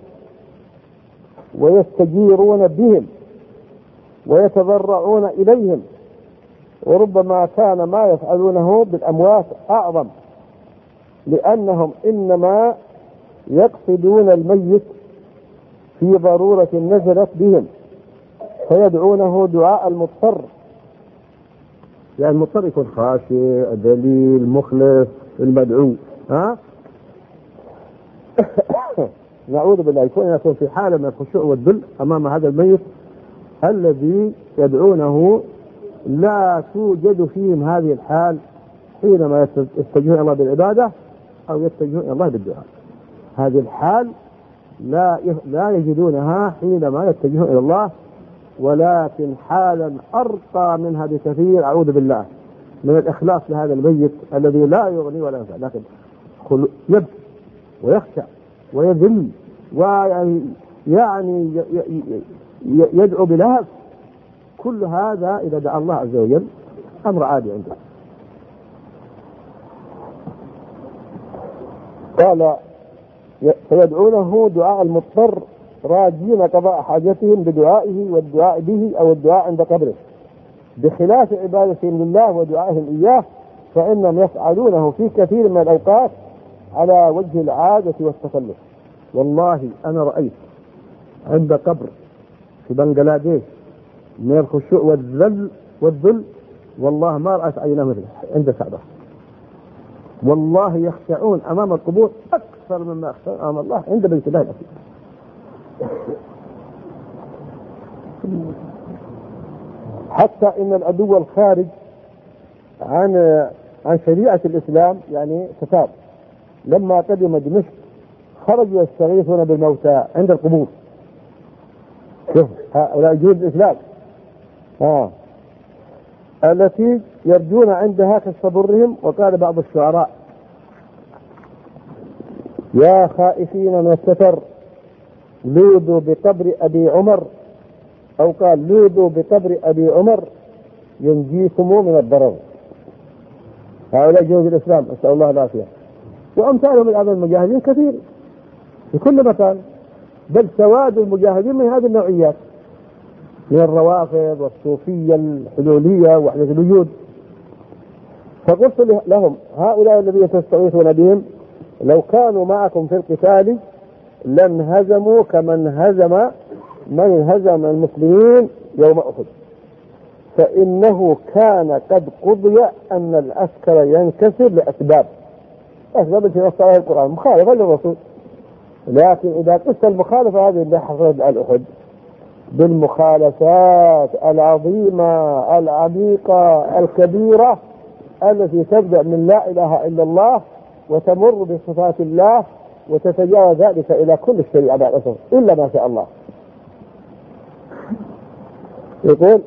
Speaker 2: ويستجيرون بهم ويتضرعون إليهم، وربما كان ما يفعلونه بالأموات أعظم، لأنهم إنما يقصدون الميت في ضرورة نزلت بهم، فيدعونه دعاء المضطر، يعني المضطر يكون خاشع دليل مخلص المدعو، ها نعوذ بالله، يكون يكون في حالة من الخشوع والذل أمام هذا الميت الذي يدعونه، لا توجد فيهم هذه الحال حينما يتجهون الله بالعبادة أو يتجهون الله بالدعاء. هذه الحال لا لا يجدونها حينما يتجهون إلى الله، ولكن حالا أرقى منها بكثير، أعوذ بالله، من الإخلاص لهذا الميت الذي لا يغني ولا ينفع، لكن يبكي ويخشع ويذل ويعني يعني يدعو بلهف. كل هذا إذا دعا الله عز وجل أمر عادي عنده. قال: فيدعونه دعاء المضطر راجين قضاء حاجتهم بدعائه والدعاء به أو الدعاء عند قبره، بخلاف عبادتهم لله ودعائهم إياه، فإنهم يفعلونه في كثير من الأوقات على وجه العادة والتخلف. والله أنا رأيت عند قبر في بنغلاديش من الخشوع والذل والذل، والله ما رأيت عينه مثله عند الكعبة، والله يخشعون أمام القبور أكثر مما يخشعون أمام الله عند بيت الله الأكيد. حتى إن العدو الخارج عن عن شريعة الإسلام يعني كتاب، لما قدم دمشق خرجوا يستغيثون بالموتى عند القبور. شوف هؤلاء جنود الإسلام آه. التي يرجون عندها كشف ضرهم. وقال بعض الشعراء: يا خائفين من الستر لوذوا بقبر أبي عمر، أو قال لوذوا بقبر أبي عمر ينجيكم من الضرر. هؤلاء جنود الإسلام أسأل الله العافية، وأمثالهم من أعظم المجاهدين كثير في كل مكان، بل سواد المجاهدين من هذه النوعيات، من الروافض والصوفية الحلولية وحدة الوجود. فقلت لهم: هؤلاء الذين تستغيثون بهم لو كانوا معكم في القتال لانهزموا كمن هزم من هزم المسلمين يوم أحد. فإنه كان قد قضي أن العسكر ينكسر لأسباب أسباب التي نص عليها القرآن مخالفة للرسول. لكن إذا قست المخالفة هذه اللي حصلت على الأحد بالمخالفات العظيمة العميقة الكبيرة التي تبدأ من لا إله إلا الله وتمر بصفات الله وتتجاوز ذلك إلى كل الشريعة بعد أسف إلا ما شاء الله. يقول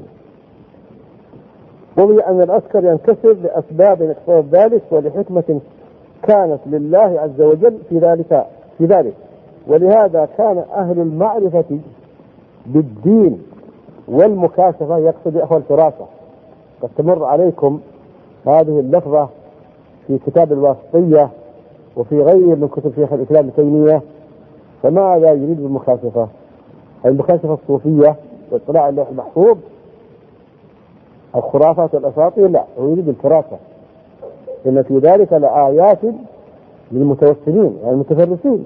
Speaker 2: قضي أن العسكر ينكسر لأسباب اقتضت ذلك ولحكمة كانت لله عز وجل في ذلك في ذلك ولهذا كان أهل المعرفة بالدين والمكاشفة يقصد أخوة الفراسة. قد تمر عليكم هذه اللفظة في كتاب الواسطية وفي غير من كتب شيخ الإسلام ابن تيمية. فماذا يريد بالمكاشفة؟ المكاشفة الصوفية واطلاع اللوح المحفوظ الخرافات والأساطير؟ لا، هو يريد الفراسة. إن في ذلك لآيات للمتوسلين يعني المتفرسين.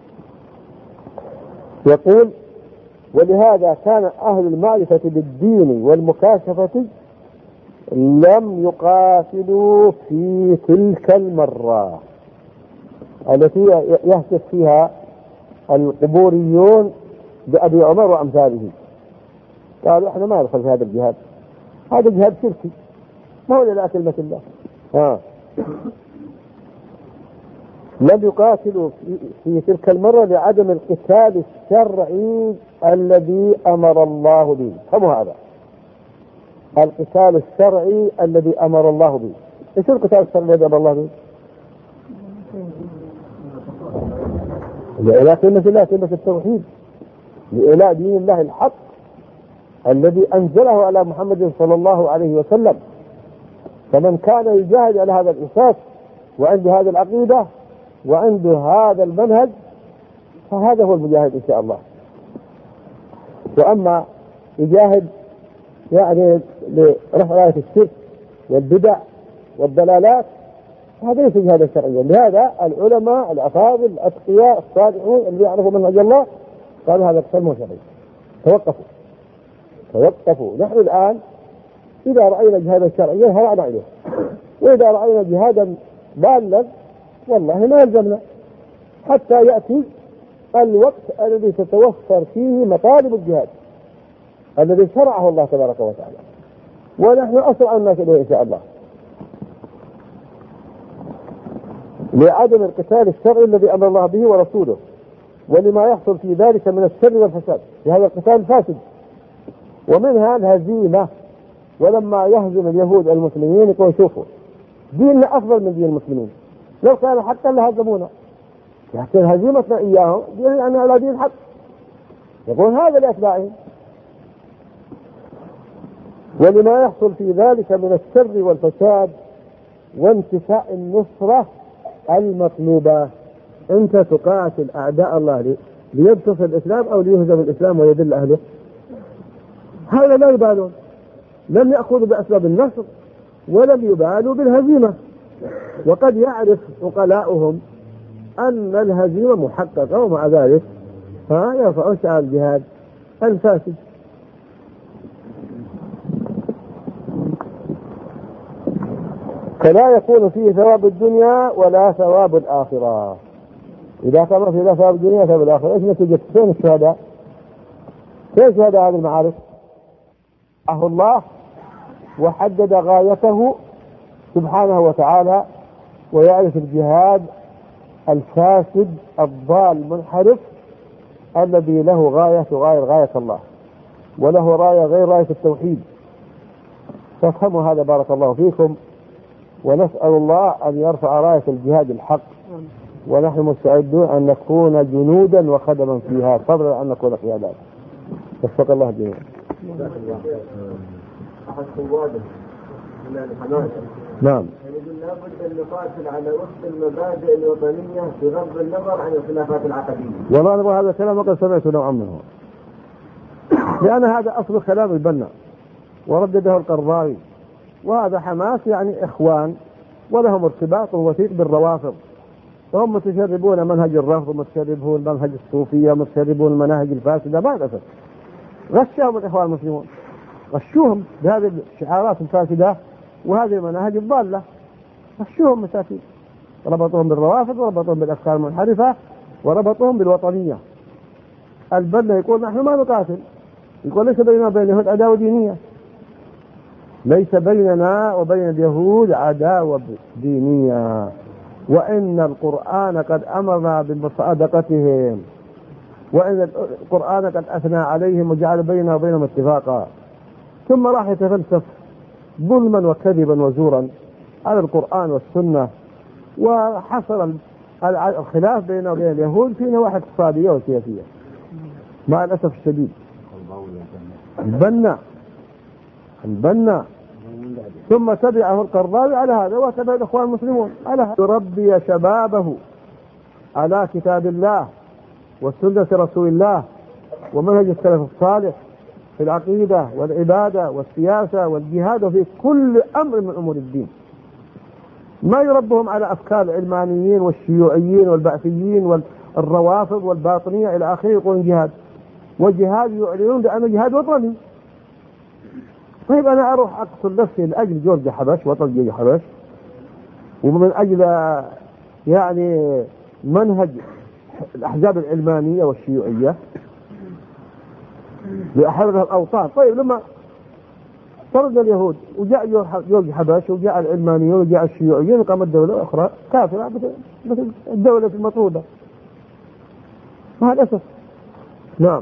Speaker 2: يقول ولهذا كان أهل المعرفة بالدين والمكاشفة لم يقاتلوا في تلك المرة التي يهتف فيها القبوريون بأبي عمر وأمثاله. قالوا احنا ما ندخل في هذا الجهاد، هذا جهاد شركي ما هو إلا كلمة الله. ها لم يقاتلوا في تلك المرة لعدم القتال الشرعي الذي أمر الله به. فمو هذا القتال الشرعي الذي أمر الله به؟ ايش القتال الشرعي الذي أمر الله به؟ لإعلاء كلمة الله، كلمة التوحيد، لإعلاء دين الله الحق الذي أنزله على محمد صلى الله عليه وسلم. فمن كان يجاهد على هذا الأساس وعنده هذه العقيدة وعنده هذا المنهج فهذا هو المجاهد إن شاء الله. وأما يجاهد يعني لرفع راية الشرك والبدع والضلالات هذا ليس جهادا شرعيا. لهذا العلماء الأفاضل الأتقياء الصالحون اللي يعرفوا منهج الله قالوا هذا قتال مو شرعي. توقفوا توقفوا نحن الآن إذا رأينا جهادا شرعيا هرعنا إليه، وإذا رأينا جهادا ضالا والله ما يلزمنا حتى يأتي الوقت الذي تتوفر فيه مطالب الجهاد الذي شرعه الله تبارك وتعالى، ونحن أسرع الناس إليه إن شاء الله. لعدم القتال الشرعي الذي أمر الله به ورسوله ولما يحصل في ذلك من الشر والفساد في هذا القتال الفاسد ومنها الهزيمة. ولما يهزم اليهود المسلمين يقول شوفوا ديننا أفضل من دين المسلمين، لو كان حقا لهزمونا، لكن هزيمتنا إياهم دين أننا على دين الحق. يقول هذا لأتباعهم. ولما يحصل في ذلك من الشر والفساد وانتفاء النصرة المطلوبة. أنت تقاتل أعداء الله ليبتصر الإسلام أو ليهزم الإسلام ويذل أهله؟ هذا لا يبالون، لم يأخذوا بأسباب النصر ولم يبالوا بالهزيمة. وقد يعرف عقلاؤهم أن الهزيمة محققة ومع ذلك ها يرفعون شعار الجهاد الفاسد. فلا يكون فيه ثواب الدنيا ولا ثواب الآخرة. إذا كان فيه لا ثواب الدنيا ثواب الآخرة إيش نتيجة؟ فين الشهداء؟ فين شهداء هذه المعارك؟ أه الله وحدد غايته سبحانه وتعالى ويعرف الجهاد الفاسد الضال المنحرف الذي له غاية غير غاية الله وله راية غير راية التوحيد. فافهموا هذا بارك الله فيكم، ونسأل الله أن يرفع راية الجهاد الحق، ونحن مستعدون أن نكون جنودا وخدما فيها فضلا أن نكون قيادات. وفق الله جميعا.
Speaker 4: أحد قوادة من الحماسة
Speaker 2: نعم
Speaker 4: يقول لابد أن نقاتل على وفق المبادئ الوطنية بغض النظر عن الخلافات العقدية.
Speaker 2: والله نبغى هذا الكلام وقد سمعت نوعا منه، لأن هذا أصل كلام البنا وردده القرضاوي، وهذا حماس يعني إخوان ولهم ارتباط وثيق بالروافض، وهم متشربون منهج الرفض ومتشربون منهج الصوفية ومتشربون المناهج الفاسدة. ما يقصد غشهم الإخوان المسلمون غشوهم بهذه الشعارات الفاسدة وهذه المناهج الضالة، غشوهم مساكين، ربطوهم بالروافض وربطوهم بالأفكار المنحرفة وربطوهم بالوطنية. البنا يقول نحن ما نقاتل، يقول ليس بيننا وبين اليهود عداوة دينية، ليس بيننا وبين اليهود عداوة دينية، وإن القرآن قد أمرنا بمصادقتهم، وإن القرآن قد أثنى عليهم وجعل بيننا وبينهم اتفاقا. ثم راح يتفلسف ظلما وكذبا وزورا على القرآن والسنة، وحصل الخلاف بيننا وبين اليهود في نواحي اقتصادية وسياسية مع الأسف الشديد. البنا البنا ثم تبعه القرضاوي على هذا، وتبع الإخوان المسلمون على هذا. يربي شبابه على كتاب الله وسنة رسول الله ومنهج السلف الصالح في العقيدة والعبادة والسياسة والجهاد وفي كل أمر من أمور الدين، ما يربهم على أفكار العلمانيين والشيوعيين والبعثيين والروافض والباطنية إلى آخره يقولون جهاد، وجهاد يعلنون بأنه جهاد وطني. طيب أنا أروح أقتل نفسي لأجل جورج حبش وطن جورج حبش، ومن أجل يعني منهج الأحزاب العلمانية والشيوعية لأحرر الأوطان. طيب لما طردنا اليهود وجاء جورج حبش وجاء العلمانيون وجاء الشيوعيين وقامت دولة أخرى كافرة مثل الدولة المطرودة، مع الأسف. نعم.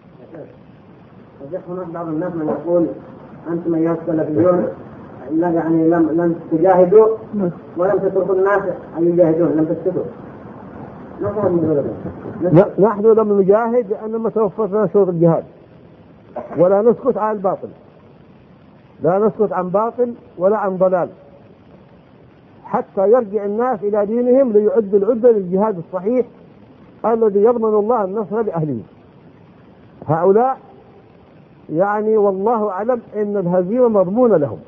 Speaker 3: هناك بعض الناس من يقول أنتم أيها السلفيون لا يعني لم لم تجاهدوا ولم تتركوا الناس أن يجاهدون، لم تسكتوا.
Speaker 2: نحن لم نجاهد لأننا توفرنا شروط الجهاد، ولا نسكت عن الباطل، لا نسكت عن باطل ولا عن ضلال، حتى يرجع الناس إلى دينهم ليعد العدة للجهاد الصحيح الذي يضمن الله النصر لأهله. هؤلاء يعني والله أعلم إن الهزيمة مضمونة لهم،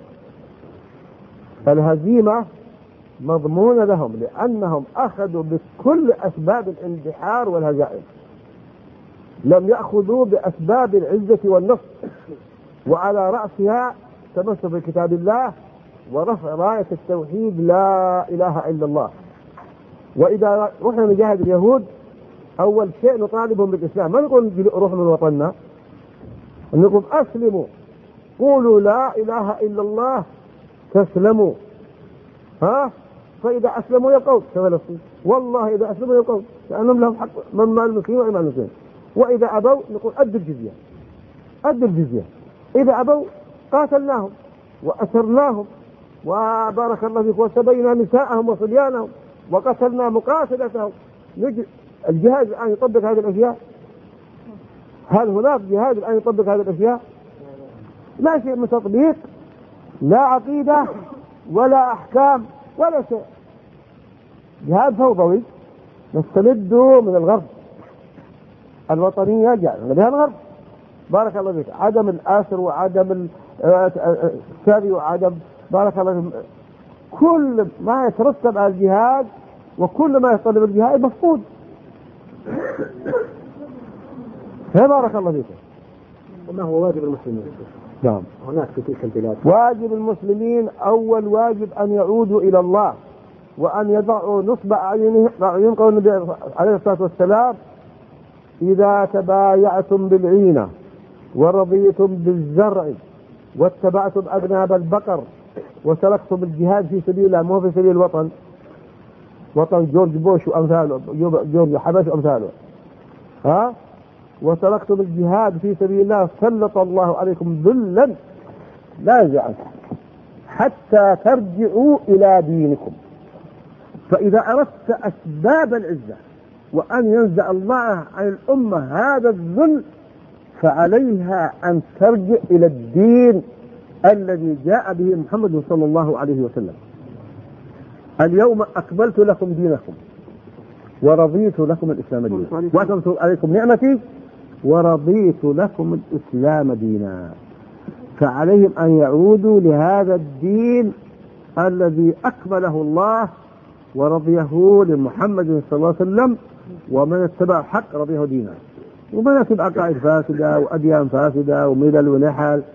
Speaker 2: الهزيمة مضمونة لهم، لأنهم أخذوا بكل أسباب الاندحار والهزائم، لم يأخذوا بأسباب العزة والنصر، وعلى رأسها تمسك بكتاب الله ورفع راية التوحيد لا إله إلا الله. وإذا رحنا نجاهد اليهود أول شيء نطالبهم بالإسلام، ما نقول روحوا من وطننا، نقول أسلموا، قولوا لا إله إلا الله تسلموا. ها؟ فإذا أسلموا يبقون كفلسطين، والله إذا أسلموا يبقون لأنهم لهم حق من مال المسلمين وإيمان المسلمين. وإذا أبوا نقول أدوا الجزية، أدوا الجزية. إذا أبوا قاتلناهم وأسرناهم وبارك الله فيك وسبينا نساءهم وصبيانهم وقتلنا مقاتلتهم. الجهاد الآن يطبق هذه الأشياء؟ هل هناك جهاد الآن يطبق هذه الأشياء؟ لا شيء من تطبيق، لا عقيدة ولا أحكام ولا شيء، جهاد فوضوي نستمد من الغرب. الوطنية جاءنا بها الغرب بارك الله فيك، عدم الآسر وعدم السري وعدم بارك الله فيك كل ما يترتب على الجهاد وكل ما يطلب الجهاد مفقود. بارك الله فيك.
Speaker 3: وما هو واجب المسلمين؟
Speaker 2: نعم.
Speaker 3: هناك في تلك البلاد
Speaker 2: واجب المسلمين أول واجب أن يعودوا إلى الله، وأن يضعوا نصب أعينهم قول النبي عليه الصلاة والسلام: إذا تبايعتم بالعينة ورضيتم بالزرع واتبعتم أذناب البقر وسلكتم الجهاد في سبيل الله، مو في سبيل الوطن، وطن جورج بوش وأمثاله، جورج حبش وأمثاله، ها، وتركتم الجهاد في سبيل الله سلط الله عليكم ذلا لا يزعل حتى ترجعوا إلى دينكم. فإذا أردت أسباب العزة وأن ينزع الله عن الأمة هذا الذل فعليها أن ترجع إلى الدين الذي جاء به محمد صلى الله عليه وسلم. اليوم أكملت لكم دينكم ورضيت لكم الإسلام دينا وأتممت عليكم نعمتي ورضيت لكم الإسلام دينا. فعليهم أن يعودوا لهذا الدين الذي أكمله الله ورضيه لمحمد صلى الله عليه وسلم، ومن اتبع الحق رضيه دينا، ومن اتبع عقائد فاسدة وأديان فاسدة وملل ونحل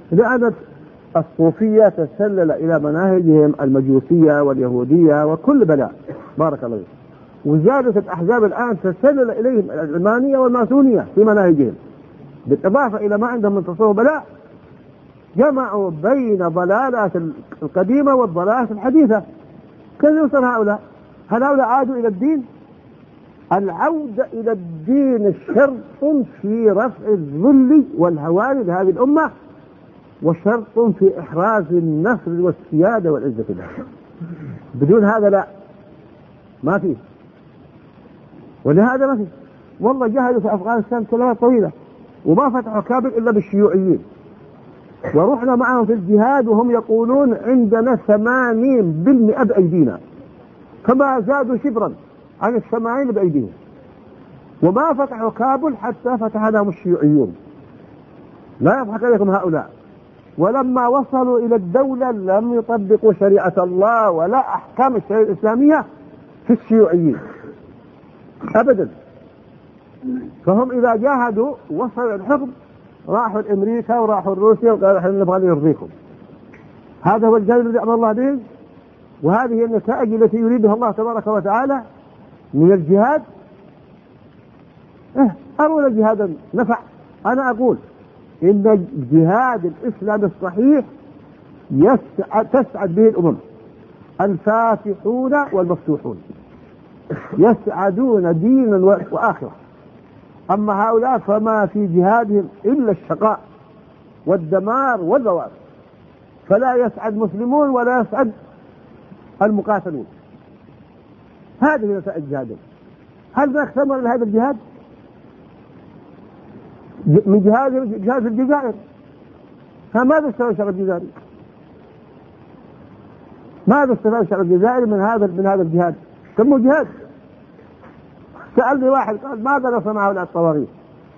Speaker 2: لأن الصوفية تسلل إلى مناهجهم المجوسية واليهودية وكل بلاء بارك الله فيك. وزادت الأحزاب الآن تسلل إليهم العلمانية والماسونية في مناهجهم، بالإضافة إلى ما عندهم من تصوف بلاء. جمعوا بين ضلالات القديمة والضلالات الحديثة. كيف يوصل هؤلاء؟ هل هؤلاء عادوا إلى الدين؟ العودة إلى الدين شرط في رفع الذل والهوان لهذه الأمة، وشرط في إحراز النصر والسيادة والعزة لها. بدون هذا لا، ما فيه. ولهذا ما فيه. والله جاهدوا في أفغانستان سنوات طويلة وما فتحوا كابل إلا بالشيوعيين، ورحنا معهم في الجهاد وهم يقولون عندنا ثمانين بالمئة بأيدينا، فما زادوا شبرا عن الثمانين بأيديهم، وما فتحوا كابل حتى فتح لهم الشيوعيون. لا يضحك عليكم هؤلاء. ولما وصلوا إلى الدولة لم يطبقوا شريعة الله ولا أحكام الشريعة الإسلامية في الشيوعيين أبدا. فهم إذا جاهدوا وصلوا الحكم راحوا الأمريكا وراحوا الروسيا وقالوا احنا نبغى نرضيكم. هذا هو الجانب الذي أمر الله به، وهذه النتائج التي يريدها الله تبارك وتعالى من الجهاد. اه أرونا جهادا نفع. أنا أقول إن جهاد الإسلام الصحيح يسعد تسعد به الأمم، الفاتحون والمفتوحون يسعدون دينا وآخرة. أما هؤلاء فما في جهادهم إلا الشقاء والدمار والبوار، فلا يسعد مسلمون ولا يسعد المقاتلون. هذه نتائج جهادهم. هل نختمر لهذا الجهاد؟ من جهاد جهاد في الجزائر، فماذا استفاد الشعب الجزائري؟ ماذا استفاد الشعب الجزائري من هذا من هذا الجهاد؟ كم جهاد؟ سألني واحد قال ماذا نصنع هؤلاء الطواغيت؟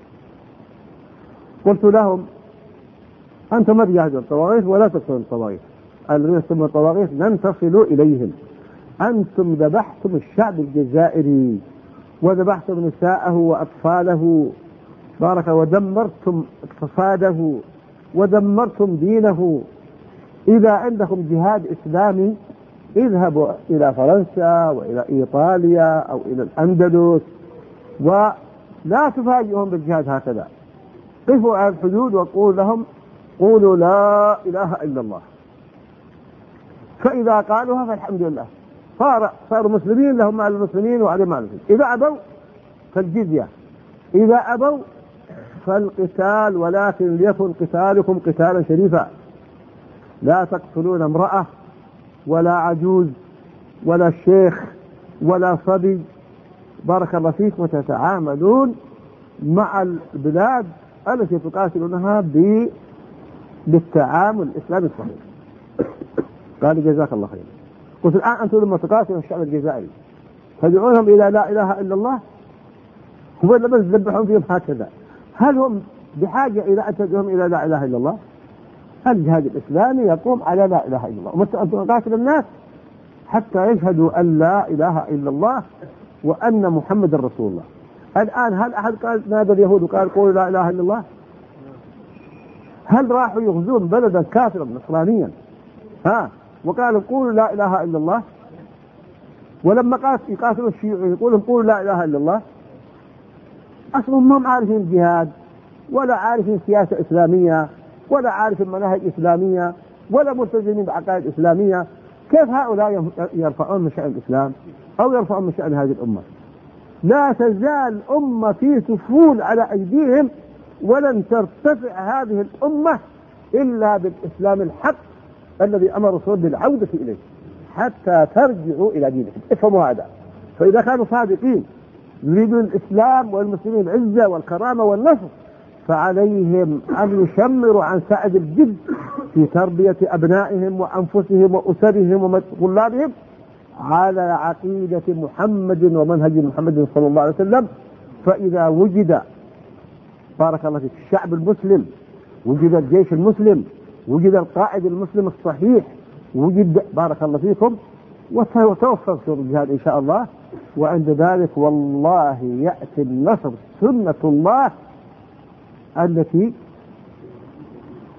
Speaker 2: قلت لهم أنتم ما تجاهدوا الطواغيت ولا تكفروا الطواغيت، الذين يسمون الطواغيت لن تصلوا إليهم. أنتم ذبحتم الشعب الجزائري وذبحتم نساءه وأطفاله بارك، ودمرتم اقتصاده ودمرتم دينه. إذا عندكم جهاد إسلامي اذهبوا إلى فرنسا وإلى إيطاليا أو إلى الأندلس ولا تفاجئهم بالجهاد هكذا. قفوا على الحدود وقولوا لهم قولوا لا إله إلا الله، فإذا قالوها فالحمد لله صار صاروا مسلمين، لهم مع المسلمين وعليهم مع المسلمين. إذا أبوا فالجزية، إذا أبوا فالقتال، ولكن ليكن قتالكم قتالا شريفا. لا تقتلون امرأة ولا عجوز ولا شيخ ولا صبي بارك الله فيك، وتتعاملون مع البلاد التي تقاتلونها بالتعامل الإسلامي الصحيح. قال جزاك الله خير. قلت الآن أنتم لما تقاتلوا الشعب الجزائري تدعونهم إلى لا إله إلا الله، هو لما تذبحون فيهم هكذا، هل هم بحاجة إلى أن تدعوهم إلى لا إله إلا الله؟ الجهاد الإسلامي يقوم على لا إله إلا الله، وأنتم تقاتل الناس حتى يشهدوا أن لا إله إلا الله وأن محمد رسول الله. الآن هل أحد قال نادى اليهود وقال قولوا لا إله إلا الله؟ هل راحوا يغزون بلدا كافرا نصرانيا ها وقالوا قولوا لا إله إلا الله؟ ولما يقاتلوا الشيوعي يقولون قولوا لا إله إلا الله؟ أصلا ما عارفين الجهاد ولا عارفين سياسة إسلامية ولا عارفين مناهج إسلامية ولا ملتزمين بعقائد إسلامية. كيف هؤلاء يرفعون من شأن الإسلام أو يرفعون من شأن هذه الأمة؟ لا تزال أمة في تفول على أيديهم، ولن ترتفع هذه الأمة إلا بالإسلام الحق الذي أمر الرسول بالعودة إليه حتى ترجعوا إلى دينكم. افهموا هذا. فإذا كانوا صادقين يريدون الإسلام والمسلمين العزة والكرامة والنصر، فعليهم أن يشمروا عن سعد الجد في تربية أبنائهم وأنفسهم وأسرهم وطلابهم على عقيدة محمد ومنهج محمد صلى الله عليه وسلم. فإذا وجد بارك الله فيك الشعب المسلم، وجد الجيش المسلم، وجد القائد المسلم الصحيح، وجد بارك الله فيكم وتوفر في الجهاد إن شاء الله، وعند ذلك والله يأتي النصر سنة الله التي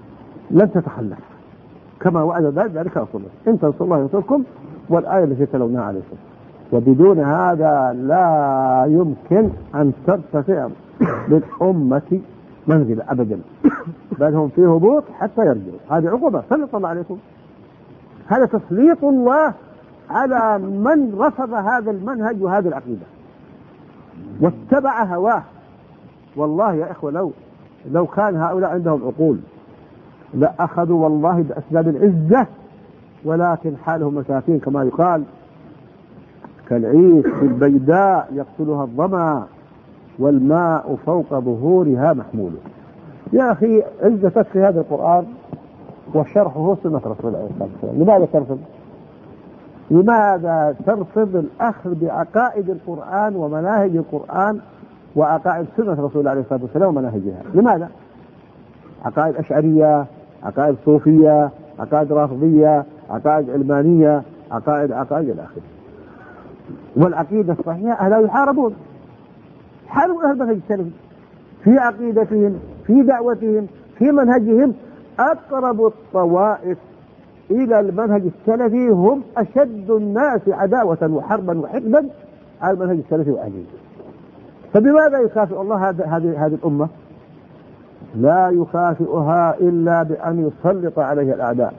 Speaker 2: لن تتخلف كما وعد ذلك رسول الله، إن تنصروا الله ينصركم، والآية التي تلوناها عليكم. وبدون هذا لا يمكن أن ترتفع للأمة منزلة أبدا، بل هم في هبوط حتى يرجعوا. هذه عقوبة سلط الله عليكم، هذا تسليط الله على من رفض هذا المنهج وهذه العقيدة واتبع هواه. والله يا إخوة لو لو كان هؤلاء عندهم عقول لأخذوا والله بأسباب العزة، ولكن حالهم مساكين كما يقال، كالعيش في البيداء يقتلها الظما والماء فوق ظهورها محمول. يا أخي عزتك في هذا القرآن وشرحه سنة رسول الله صلى الله عليه وسلم، لماذا ترفض؟ لماذا ترفض الأخذ بعقائد القرآن ومناهج القرآن وعقائد سنة رسول الله عليه الصلاة والسلام ومناهجها؟ لماذا؟ عقائد أشعرية، عقائد صوفية، عقائد رافضية، عقائد علمانية، عقائد عقائد إلى آخره. والعقيدة الصحيحة لا يحاربون، حاربوا أهل المنهج السلفي في عقيدتهم، في دعوتهم، في منهجهم. أقرب الطوائف إلى المنهج السلفي هم أشد الناس عداوة وحربا وحقدا على المنهج السلفي وأهله. فبماذا يكافئ الله هذه هذه الأمة؟ لا يكافئها إلا بأن يسلط عليها الأعداء.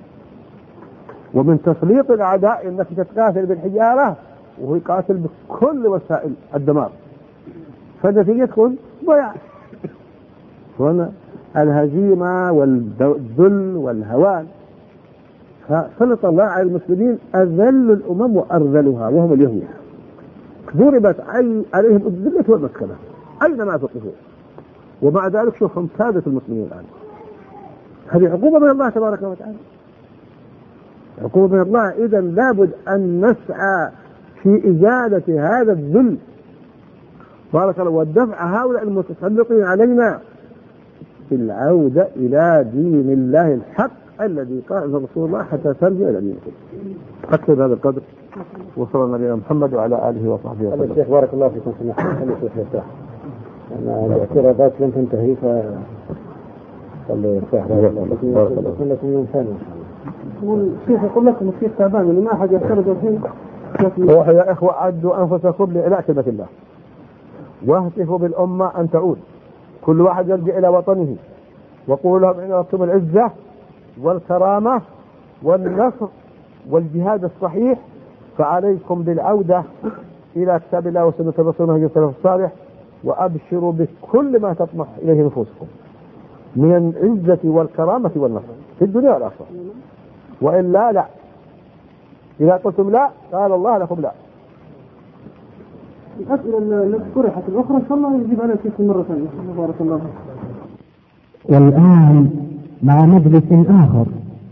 Speaker 2: ومن تسليط الأعداء أنك تتقاتل بالحجارة وهو يقاتل بكل وسائل الدمار، فالنتيجة تكون ضياع، هنا الهزيمة والذل والهوان. فسلط الله على المسلمين أذل الأمم وأرذلها وهم اليهود، ضربت عليهم الذلة والمسكنة أينما تقفوا، ومع ذلك شوفهم سادة المسلمين الآن. هذه عقوبة من الله تبارك وتعالى، عقوبة من الله. إذا لابد أن نسعى في إزالة هذا الذل بارك الله، والدفع هؤلاء المتسلطين علينا بالعودة إلى دين الله الحق الذي قال رسول الله حتى ترجع إلى دينكم. أكثر هذا القدر، وصلى الله على محمد وعلى آله وصحبه وسلم.
Speaker 3: الشيخ بارك الله فيكم في المحكمة والإصلاح. أنا الاعتراضات لم تنتهي ف صلوا يرتاح لكم يوم ثاني.
Speaker 2: الشيخ يقول لكم الشيخ تعبان اللي ما أحد يعترض الحين. روحوا يا إخوة عدوا أنفسكم لإعلاء كلمة الله، واهتفوا بالأمة أن تعود، كل واحد يرجع إلى وطنه، وقولوا لهم إن أردتم العزة والكرامة والنصر والجهاد الصحيح فعليكم بالعودة إلى كتاب الله وسنة رسوله السلف الصالح، وأبشروا بكل ما تطمح إليه نفوسكم من العزة والكرامة والنصر في الدنيا والآخرة. وإلا لا، إذا قلتم لا قال الله لكم لا.
Speaker 5: الأسئلة التي طرحت الأخرى إن شاء الله يجيب عليها في مرة ثانية. بارك الله فيك.
Speaker 1: والآن مع مجلس آخر.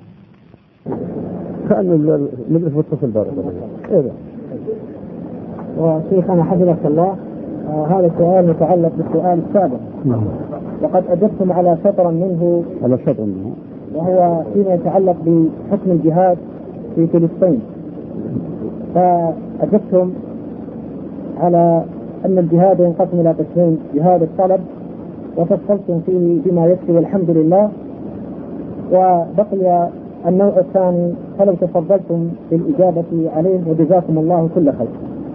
Speaker 2: كأن المجلس متصل بارك الله فيك.
Speaker 3: وشيخنا حفظك الله، آه هذا السؤال متعلق بالسؤال السابق.
Speaker 2: نعم.
Speaker 3: وقد أجبتم على شطرا منه،
Speaker 2: على شطرا منه،
Speaker 3: وهو فيما يتعلق بحكم الجهاد في فلسطين. فأجبتم على أن الجهاد ينقسم إلى قسمين: جهاد الطلب، وفصلتم فيه بما يكفي والحمد لله، وبقي النوع الثاني فلو تفضلتم بالإجابة عليه وجزاكم الله كل خير.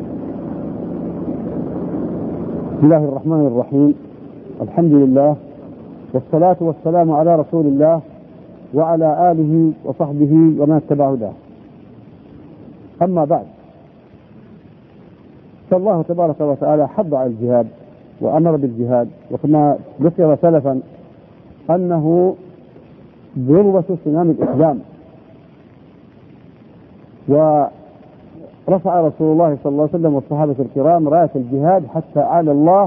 Speaker 2: بسم الله الرحمن الرحيم، الحمد لله والصلاة والسلام على رسول الله وعلى آله وصحبه ومن اتبع هداه. أما بعد، فالله تبارك وتعالى حض على الجهاد وأمر بالجهاد، وكما ذكر سلفا أنه ذروة سنام الإسلام. ورفع رسول الله صلى الله عليه وسلم والصحابة الكرام راية الجهاد حتى أعلى الله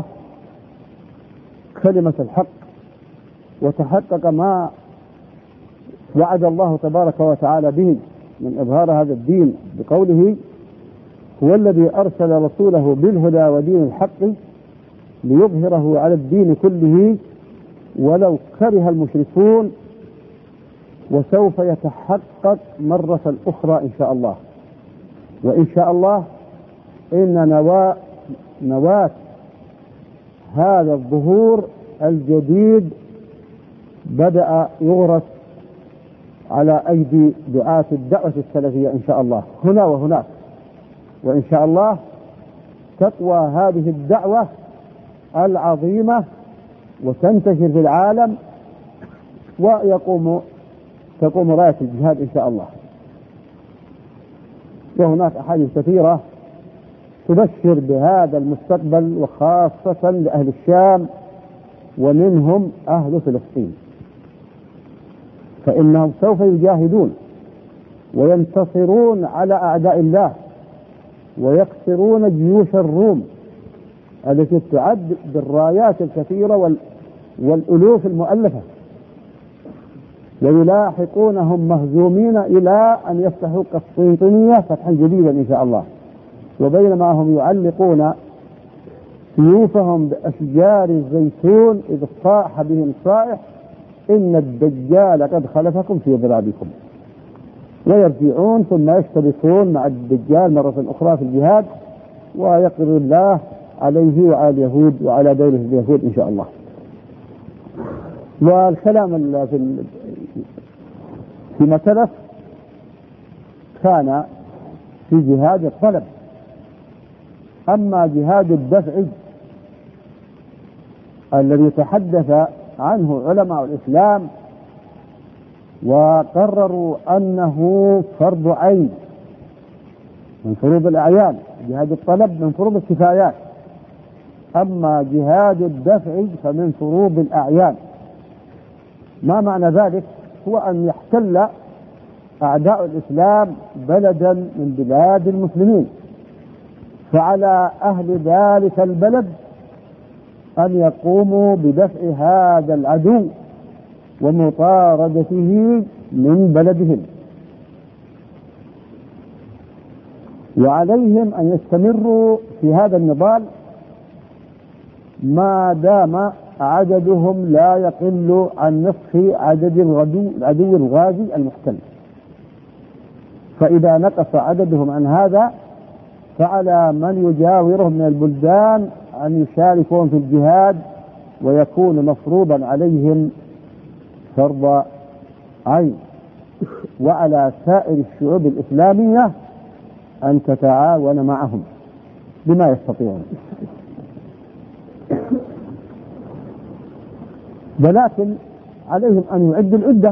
Speaker 2: كلمة الحق، وتحقق ما وعد الله تبارك وتعالى به من إظهار هذا الدين بقوله: هو الذي أرسل رسوله بالهدى ودين الحق ليظهره على الدين كله ولو كره المشركون. وسوف يتحقق مرة أخرى إن شاء الله. وإن شاء الله إن نواة نواة هذا الظهور الجديد بدأ يغرس على أيدي دعاة الدعوة السلفية إن شاء الله هنا وهناك، وإن شاء الله تقوى هذه الدعوة العظيمة وتنتشر في العالم، ويقوم تقوم راية الجهاد إن شاء الله. وهناك أحاديث كثيرة تبشر بهذا المستقبل، وخاصة لأهل الشام ومنهم أهل فلسطين، فإنهم سوف يجاهدون وينتصرون على أعداء الله ويكسرون جيوش الروم التي تعد بالرايات الكثيرة والألوف المؤلفة، ويلاحقونهم مهزومين إلى أن يفتحوا قسطنطينية فتحا جديدا إن شاء الله. وبينما هم يعلقون سيوفهم بأشجار الزيتون إذ صاح بهم صائح إن الدجال قد خلفكم في ضرابكم، ويرجعون ثم يشتبكون مع الدجال مرة أخرى في الجهاد، ويقدر الله عليه وعلى اليهود وعلى دولة اليهود إن شاء الله. والكلام في فيما سلف كان في جهاد الطلب، أما جهاد الدفع الذي تحدث عنه علماء الإسلام وقرروا أنه فرض عين من فروض الأعيان، جهاد الطلب من فروض الكفايات، أما جهاد الدفع فمن فروض الأعيان. ما معنى ذلك؟ هو أن يحتل أعداء الإسلام بلدا من بلاد المسلمين، فعلى أهل ذلك البلد أن يقوموا بدفع هذا العدو ومطاردته من بلدهم، وعليهم أن يستمروا في هذا النضال ما دام عددهم لا يقل عن نصف عدد العدو الغازي المحتل. فإذا نقص عددهم عن هذا فعلى من يجاورهم من البلدان أن يشاركون في الجهاد، ويكون مفروضا عليهم فرض عين، وعلى سائر الشعوب الإسلامية أن تتعاون معهم بما يستطيعون. ولكن عليهم أن يعدوا العدة،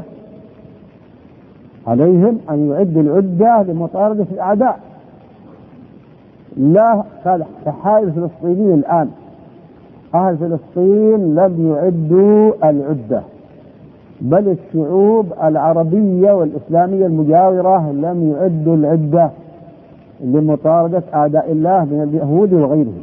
Speaker 2: عليهم أن يعدوا العدة لمطاردة الأعداء. لا قال كحال الفلسطينيين الآن، أهل فلسطين لم يعدوا العدة، بل الشعوب العربية والإسلامية المجاورة لم يعدوا العدة لمطاردة أعداء الله من اليهود وغيرهم.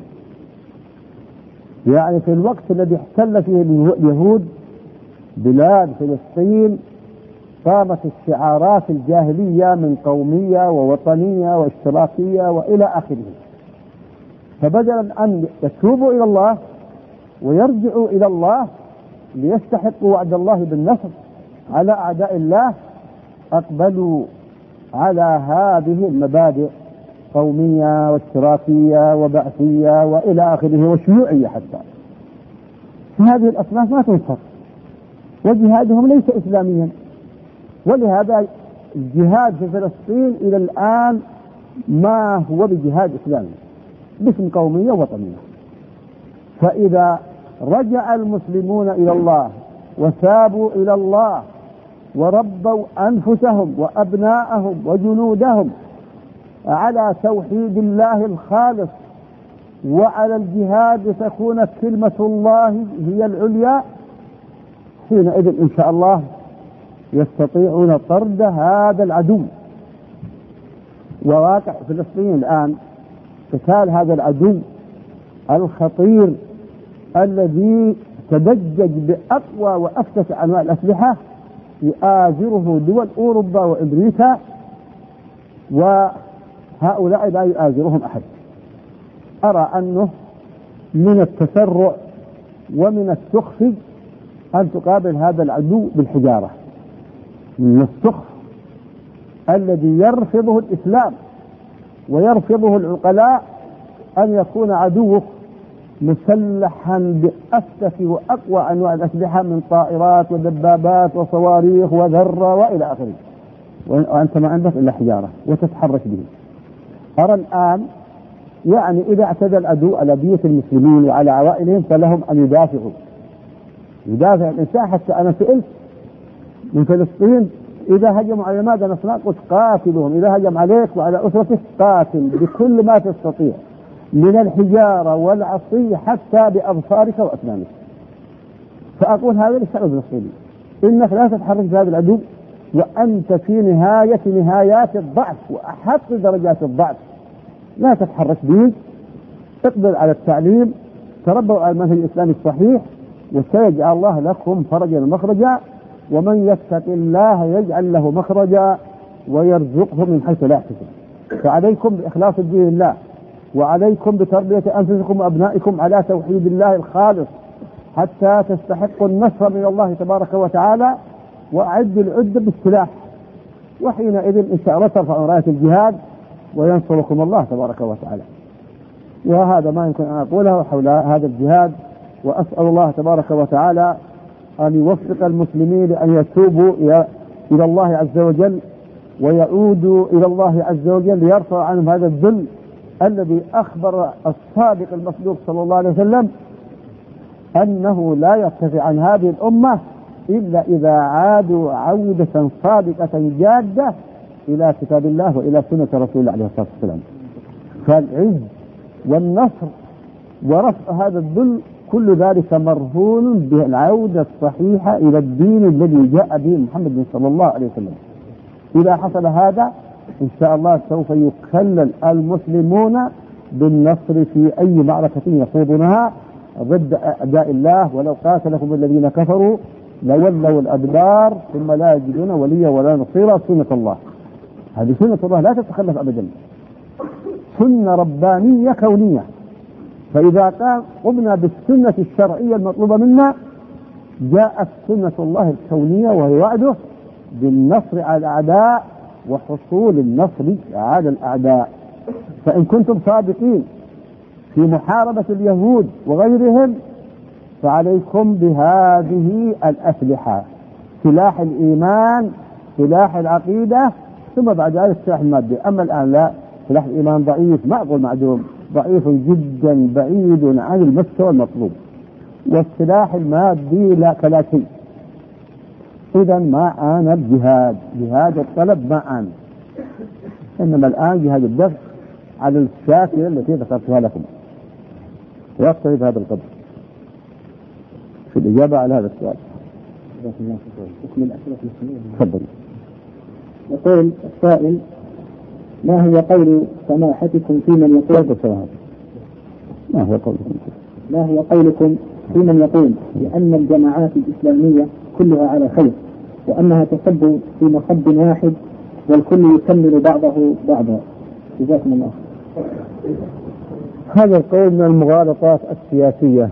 Speaker 2: يعني في الوقت الذي احتل فيه اليهود بلاد فلسطين قامت الشعارات الجاهلية من قومية ووطنية واشتراكية وإلى آخره. فبدلا أن يتوبوا إلى الله ويرجعوا إلى الله ليستحقوا وعد الله بالنصر على أعداء الله، أقبلوا على هذه المبادئ قومية واشتراكية وبعثية وإلى آخره وشيوعية حتى. هذه الأصناف ما تنصر، وجهادهم ليس إسلاميا. ولهذا الجهاد في فلسطين إلى الآن ما هو بجهاد إسلامي، باسم قومية وطنية. فإذا رجع المسلمون إلى الله وثابوا إلى الله وربوا أنفسهم وأبناءهم وجنودهم على توحيد الله الخالص وعلى الجهاد لتكون كلمة الله هي العليا، حينئذ إن شاء الله يستطيعون طرد هذا العدو. وواقع فلسطين الآن قتال هذا العدو الخطير الذي تدجج بأقوى وأفتش أنواع الأسلحة يؤازره دول أوروبا وأمريكا، وهؤلاء لا يؤازرهم أحد. أرى أنه من التسرع ومن السخف أن تقابل هذا العدو بالحجارة، من السخف الذي يرفضه الإسلام ويرفضه العقلاء أن يكون عدوك مسلحا بأفتك وأقوى أنواع الأسلحة من طائرات ودبابات وصواريخ وذرة وإلى آخره، وأنت ما عندك إلا حجارة وتتحرك به. أرى الآن يعني إذا اعتدى العدو على بيوت المسلمين وعلى عوائلهم فلهم أن يدافعوا، يدافع الإنسان. حتى أنا سئلت من فلسطين إذا هجموا على ماذا نصنع؟ قلت قاتلهم، إذا هجم عليك وعلى أسرتك قاتل بكل ما تستطيع من الحجارة والعصي حتى بأظفارك وأسنانك. فأقول هذا للشعب الفلسطيني، إنك لا تتحرك بهذا العدو وأنت في نهاية نهايات الضعف وأحط درجات الضعف، لا تتحرك به، اقبل على التعليم، تربوا على المنهج الإسلامي الصحيح، وسيجعل الله لكم فرجا ومخرجا، ومن يتق الله يجعل له مخرجا ويرزقه من حيث لا يحتسب. فعليكم بإخلاص الدين لله، وعليكم بتربية أنفسكم وأبنائكم على توحيد الله الخالص حتى تستحقوا النصر من الله تبارك وتعالى، وأعدوا العدة بالسلاح، وحينئذ إن شاء الله ترفعوا راية الجهاد وينصركم الله تبارك وتعالى. وهذا ما يمكن أن أقوله حول هذا الجهاد، وأسأل الله تبارك وتعالى أن يوفق المسلمين أن يتوبوا إلى الله عز وجل ويعودوا إلى الله عز وجل ليرفع عنهم هذا الذل الذي أخبر الصادق المصدوق صلى الله عليه وسلم أنه لا يرتفع عن هذه الأمة إلا إذا عادوا عودة صادقة جادة إلى كتاب الله وإلى سنة رسول الله عليه الصلاة والسلام. فالعز والنصر ورفع هذا الذل كل ذلك مرهون بالعودة الصحيحة إلى الدين الذي جاء به محمد صلى الله عليه وسلم. إذا حصل هذا إن شاء الله سوف يكلل المسلمون بالنصر في أي معركة يخوضونها ضد أعداء الله، ولو قاتلكم الذين كفروا لولوا الأدبار ثم لا يجدون وليا ولا نصيرا. سنة الله، هذه سنة الله لا تتخلف أبدا، سنة ربانية كونية. فإذا قمنا بالسنة الشرعية المطلوبة منا جاءت سنة الله الكونية، وهي وعده بالنصر على الأعداء وحصول النصر على الأعداء. فإن كنتم صادقين في محاربة اليهود وغيرهم فعليكم بهذه الأسلحة: سلاح الإيمان، سلاح العقيدة، ثم بعد ذلك سلاح المادة. أما الآن لا، سلاح الإيمان ضعيف، ما أقول معدوم، ضعيف جدا بعيد عن المستوى المطلوب، والسلاح المادي لا كلا شيء. إذا ما آن الجهاد، جهاد الطلب ما آن، إنما الآن جهاد الدفع على الشاكلة التي ذكرتها لكم. ويقتضي بهذا القدر في الإجابة على هذا السؤال. تفضل.
Speaker 3: يقول السائل: ما هي قول سماحتكم في من يقول
Speaker 2: ما هو قولكم
Speaker 3: ما هي قولكم في من يقول بأن الجماعات الإسلامية كلها على خير، وأنها تصب في مصب واحد والكل يكمل بعضه بعضا؟ جزاكم الله.
Speaker 2: هذا القول من المغالطات السياسية،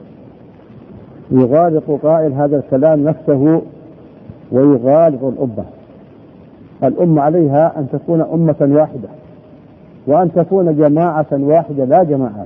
Speaker 2: يغالط قائل هذا الكلام نفسه ويغالط الأمة. الأمة عليها أن تكون أمة واحدة، وأن تكون جماعة واحدة لا جماعات،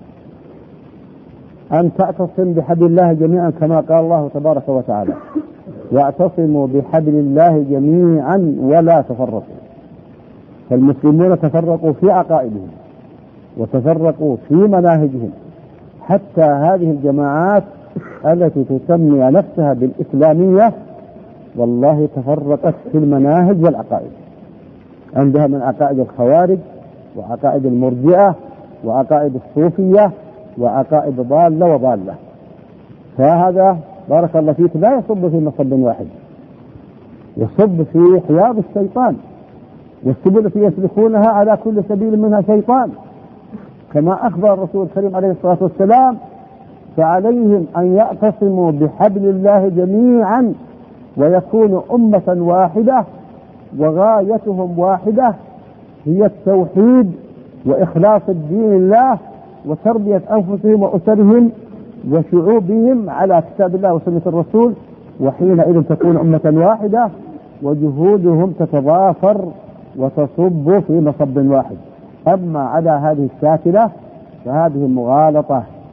Speaker 2: أن تعتصم بحبل الله جميعا كما قال الله تبارك وتعالى: واعتصموا بحبل الله جميعا ولا تفرقوا. فالمسلمون تفرقوا في عقائدهم وتفرقوا في مناهجهم، حتى هذه الجماعات التي تسمي نفسها بالإسلامية والله تفرقت في المناهج والعقائد. عندها من عقائد الخوارج وعقائد المرجئة وعقائد الصوفية وعقائد ضالة وضالة. فهذا بارك الله فيك لا يصب في مصب واحد، يصب في حياض الشيطان، والسبل التي يسلكونها على كل سبيل منها شيطان، كما أخبر الرسول الكريم عليه الصلاة والسلام: فعليهم أن يعتصموا بحبل الله جميعا ويكونوا أمة واحدة وغايتهم واحدة، هي التوحيد وإخلاص الدين لله وتربية أنفسهم وأسرهم وشعوبهم على كتاب الله وسنة الرسول. وحينئذ تكون أمة واحدة وجهودهم تتضافر وتصب في مصب واحد. أما على هذه الشاكلة فهذه مغالطة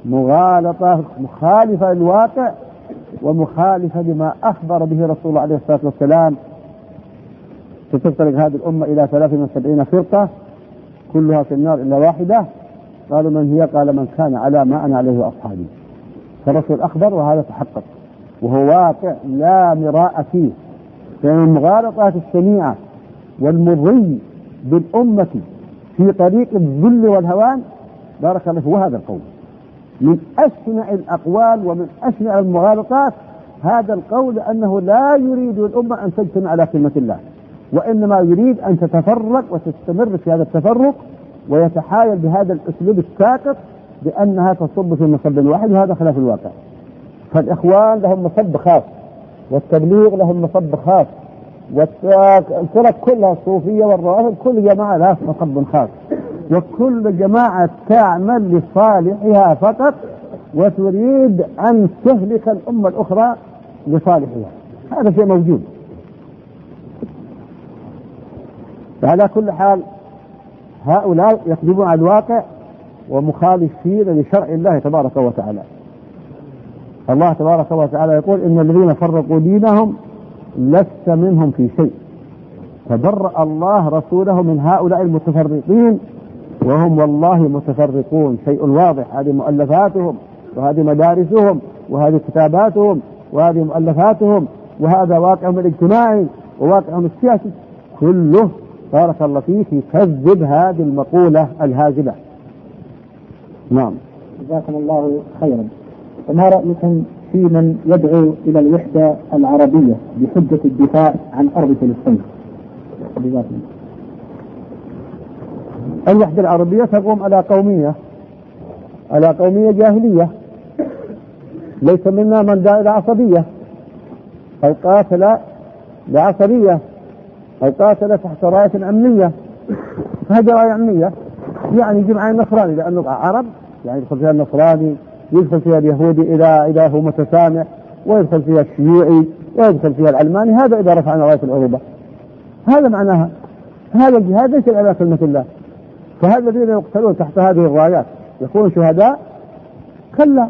Speaker 2: مغالطة مخالفة للواقع ومخالفة لما أخبر به رسول الله عليه الصلاة والسلام. ستفترق هذه الأمة إلى ثلاث وسبعين فرقة كلها في النار إلا واحدة. قالوا من هي؟ قال من كان على ما أنا عليه وأصحابي. فالرسول أخبر وهذا تحقق وهو واقع لا مراء فيه. فمن المغالطات الشنيعة والمضي بالأمة في طريق الذل والهوان بارك الله هو هذا القول من أشنع الأقوال ومن أشنع المغالطات. هذا القول أنه لا يريد الأمة أن تجتمع على كلمة الله، وإنما يريد أن تتفرق وتستمر في هذا التفرق ويتحايل بهذا الأسلوب الساقط بأنها تصب في مصب واحد، وهذا خلاف الواقع. فالإخوان لهم مصب خاص والتبليغ لهم مصب خاص والفرق كلها الصوفية والروافض كل جماعة لها مصب خاص، وكل جماعة تعمل لصالحها فقط وتريد أن تهلك الأمة الأخرى لصالحها. هذا شيء موجود. فعلى كل حال هؤلاء يكذبون على الواقع ومخالفين لشرع الله تبارك وتعالى. الله تبارك وتعالى يقول إن الذين فرقوا دينهم لست منهم في شيء. فبرأ الله رسوله من هؤلاء المتفرقين وهم والله متفرقون، شيء واضح. هذه مؤلفاتهم وهذه مدارسهم وهذه كتاباتهم وهذه مؤلفاتهم وهذا واقعهم الاجتماعي وواقعهم السياسي كله بارك الله فيك يكذب هذه المقولة الهازلة. نعم.
Speaker 3: جزاكم الله خيرا. وما رأيكم في من يدعو إلى الوحدة العربية بحجة الدفاع عن أرض فلسطين؟ جزاكم.
Speaker 2: الوحدة العربية تقوم على قومية على قومية جاهلية. ليس منا من دعا إلى عصبية أو قاتل لعصبية أو قاتل تحت راية أمنية. هذه راية أمنية يعني جمع النصراني لأنه عرب يعني يدخل فيها النصراني، يدخل فيها اليهودي إذا إذا هو متسامح، ويدخل فيها الشيوعي، ويدخل فيها العلماني. هذا إذا رفعنا راية العروبة. هذا معناها. هذا الجهاد ليس على كلمة الله. فهذا الذين يقتلون تحت هذه الرايات يكونوا شهداء؟ كلا.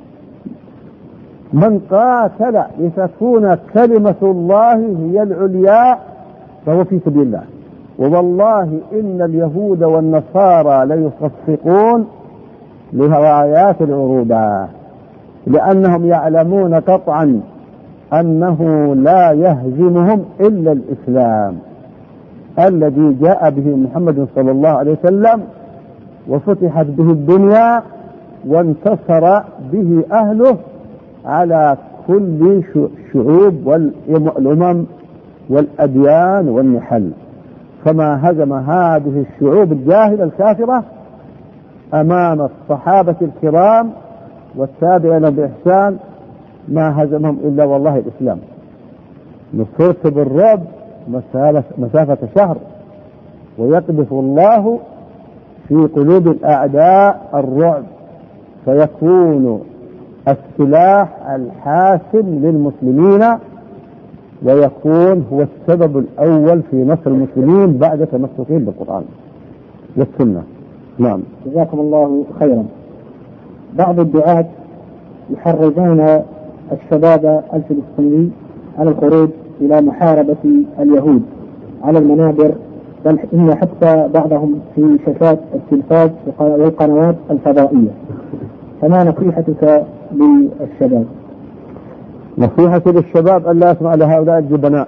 Speaker 2: من قاتل لتكون كلمة الله هي العليا فهو في سبيل الله. والله إن اليهود والنصارى ليصفقون لرايات العروبة لأنهم يعلمون قطعا أنه لا يهزمهم إلا الإسلام الذي جاء به محمد صلى الله عليه وسلم وفتحت به الدنيا وانتصر به أهله على كل الشعوب والأمم والأديان والنحل. فما هزم هذه الشعوب الجاهلة الكافرة أمام الصحابة الكرام والتابعين بإحسان ما هزمهم إلا والله الإسلام. نصرت بالرعب مسافة شهر ويقذف الله في قلوب الأعداء الرعب فيكون السلاح الحاسم للمسلمين ويكون هو السبب الأول في نصر المسلمين بعد تمسكهم بالقرآن والسنة. نعم.
Speaker 3: جزاكم الله خيرا. بعض الدعاة يحرضون الشباب الفلسطيني على الخروج إلى محاربة اليهود على المنابر، بل إن حتى بعضهم في شاشات التلفاز والقنوات الفضائية. فما نصيحتك للشباب؟
Speaker 2: نصيحتي للشباب أن لا يسمع لهؤلاء الجبناء.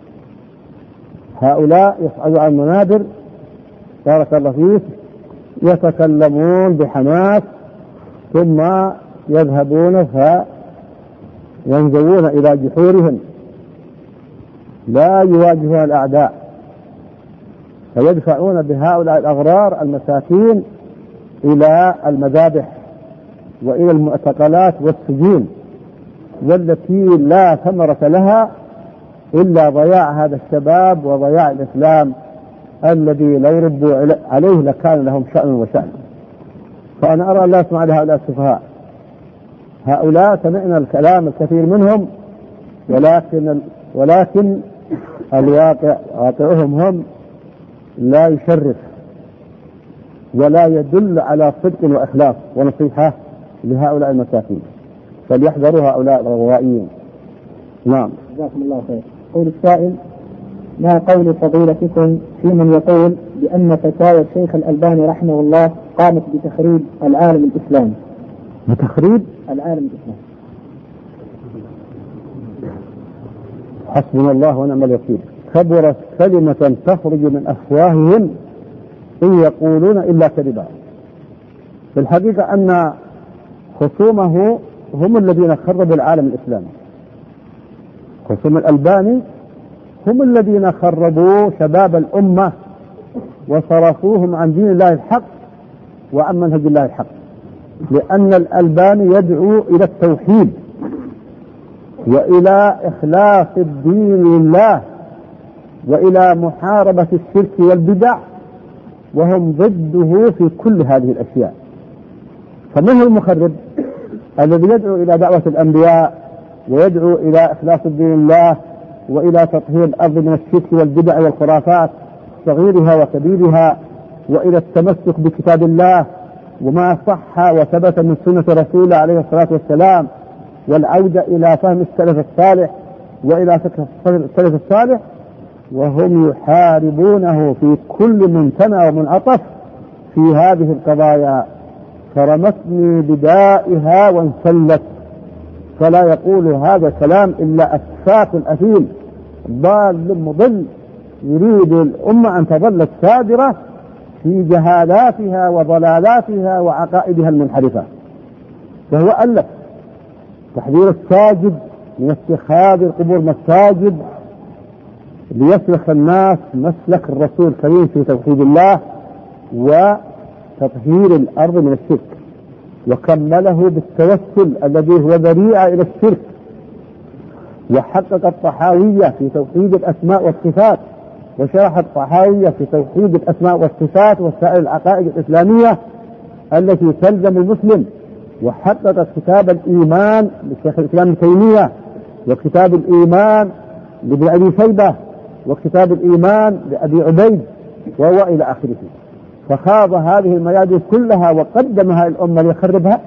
Speaker 2: هؤلاء يصعدوا على المنابر بارك الله فيك يتكلمون بحماس ثم يذهبون فينزوون إلى جحورهم لا يواجهون الأعداء فيدفعون بهؤلاء الأغرار المساكين إلى المذابح وإلى المعتقلات والسجون والتي لا ثمرة لها إلا ضياع هذا الشباب وضياع الإسلام الذي لو ربوا عليه لكان لهم شأن وشأن. فأنا أرى لا أسمع لهؤلاء السفهاء. هؤلاء سمعنا الكلام الكثير منهم ولكن ولكن الواقع واقعهم هم لا يشرف ولا يدل على صدق وإخلاص. ونصيحة لهؤلاء المساكين، فليحذروا هؤلاء الغوائيين. نعم.
Speaker 3: جزاكم الله خير. قول السائل: ما قول فضيلتكم في من يقول بأن فتاوى الشيخ الألباني رحمه الله قامت بتخريب العالم الإسلامي؟
Speaker 2: بتخريب
Speaker 3: العالم الإسلامي.
Speaker 2: حسبنا الله ونعم الوكيل. كبرت كلمة تخرج من أفواههم إن يقولون إلا كذبا. في الحقيقة أن خصومه هم الذين خربوا العالم الإسلامي. خصوم الألباني هم الذين خربوا شباب الأمة وصرفوهم عن دين الله الحق وعن منهج الله الحق، لأن الألباني يدعو إلى التوحيد وإلى إخلاص الدين لله وإلى محاربة الشرك والبدع، وهم ضده في كل هذه الأشياء. فمن هو المخرب؟ الذي يدعو إلى دعوة الأنبياء ويدعو إلى إخلاص الدين لله وإلى تطهير الأرض من الشرك والبدع والخرافات صغيرها وكبيرها، وإلى التمسك بكتاب الله وما صح وثبت من سنة رسوله عليه الصلاة والسلام، والعودة إلى فهم السلف الصالح وإلى فقه السلف الصالح، وهم يحاربونه في كل منتنى ومنعطف في هذه القضايا. فرمتني بدائها وانسلت، فلا يقول هذا الكلام إلا أسفاك أثيم ضال مضل يريد الأمة أن تظل سادرة في جهالاتها وضلالاتها وعقائدها المنحرفة. فهو ألف تحذير الساجد من اتخاذ القبور مساجد ليسلك الناس مسلك الرسول الكريم في توحيد الله وتطهير الأرض من الشرك، وكمله بالتوسل الذي هو ذريعة إلى الشرك، وحقق الطحاوية في توحيد الأسماء والصفات، وشرح الطحاوية في توحيد الأسماء والصفات وسائر العقائد الإسلامية التي تلزم المسلم، وحقق كتاب الإيمان للشيخ الإسلام ابن تيمية، وكتاب الإيمان لابن أبي شيبة، وكتاب الإيمان لأبي عبيد، وهو إلى آخره. فخاض هذه الميادين كلها وقدمها الأمة ليخربها.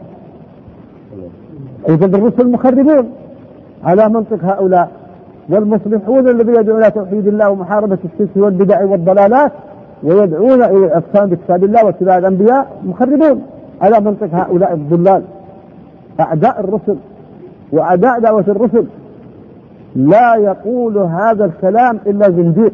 Speaker 2: إذا الرسل المخربون على منطق هؤلاء، والمصلحون الذين يدعون إلى توحيد الله ومحاربة الشرك والبدع والضلالات ويدعون إلى الإقسام بكتاب الله واتباع الأنبياء مخربون على منطق هؤلاء الضلال أعداء الرسل وأعداء دعوة الرسل. لا يقول هذا الكلام إلا زنديق.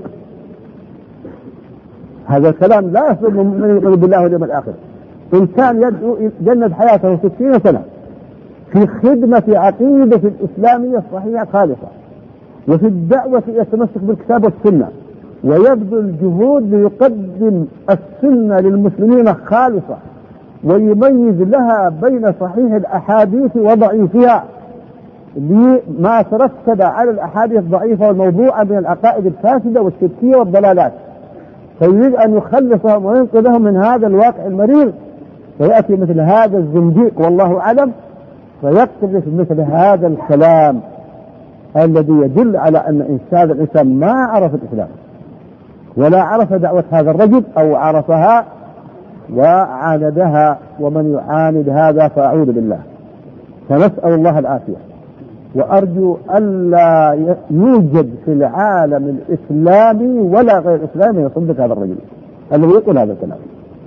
Speaker 2: هذا الكلام لا يصدر من يؤمن بالله واليوم الآخر. إنسان يدعو جند حياته ستين سنة في خدمة عقيدة الإسلامية الصحيحة خالصة، وفي الدعوة إلى التمسك بالكتاب والسنة، ويبذل جهود ليقدم السنة للمسلمين خالصة ويميز لها بين صحيح الأحاديث وضعيفها لما ترتب على الأحاديث الضعيفة والموضوعة من العقائد الفاسدة والشركية والضلالات، فيريد أن يخلصهم وينقذهم من هذا الواقع المرير، فيأتي مثل هذا الزنديق والله أعلم فيقتذف مثل هذا الكلام الذي يدل على أن إنسان الإنسان ما عرف الإسلام ولا عرف دعوة هذا الرجل أو عرفها وعاندها، ومن يعاند هذا فأعوذ بالله. فنسأل الله العافية، وأرجو ألا يوجد في العالم الإسلامي ولا غير الإسلامي يصدق هذا الرجل الذي يقول هذا الكلام.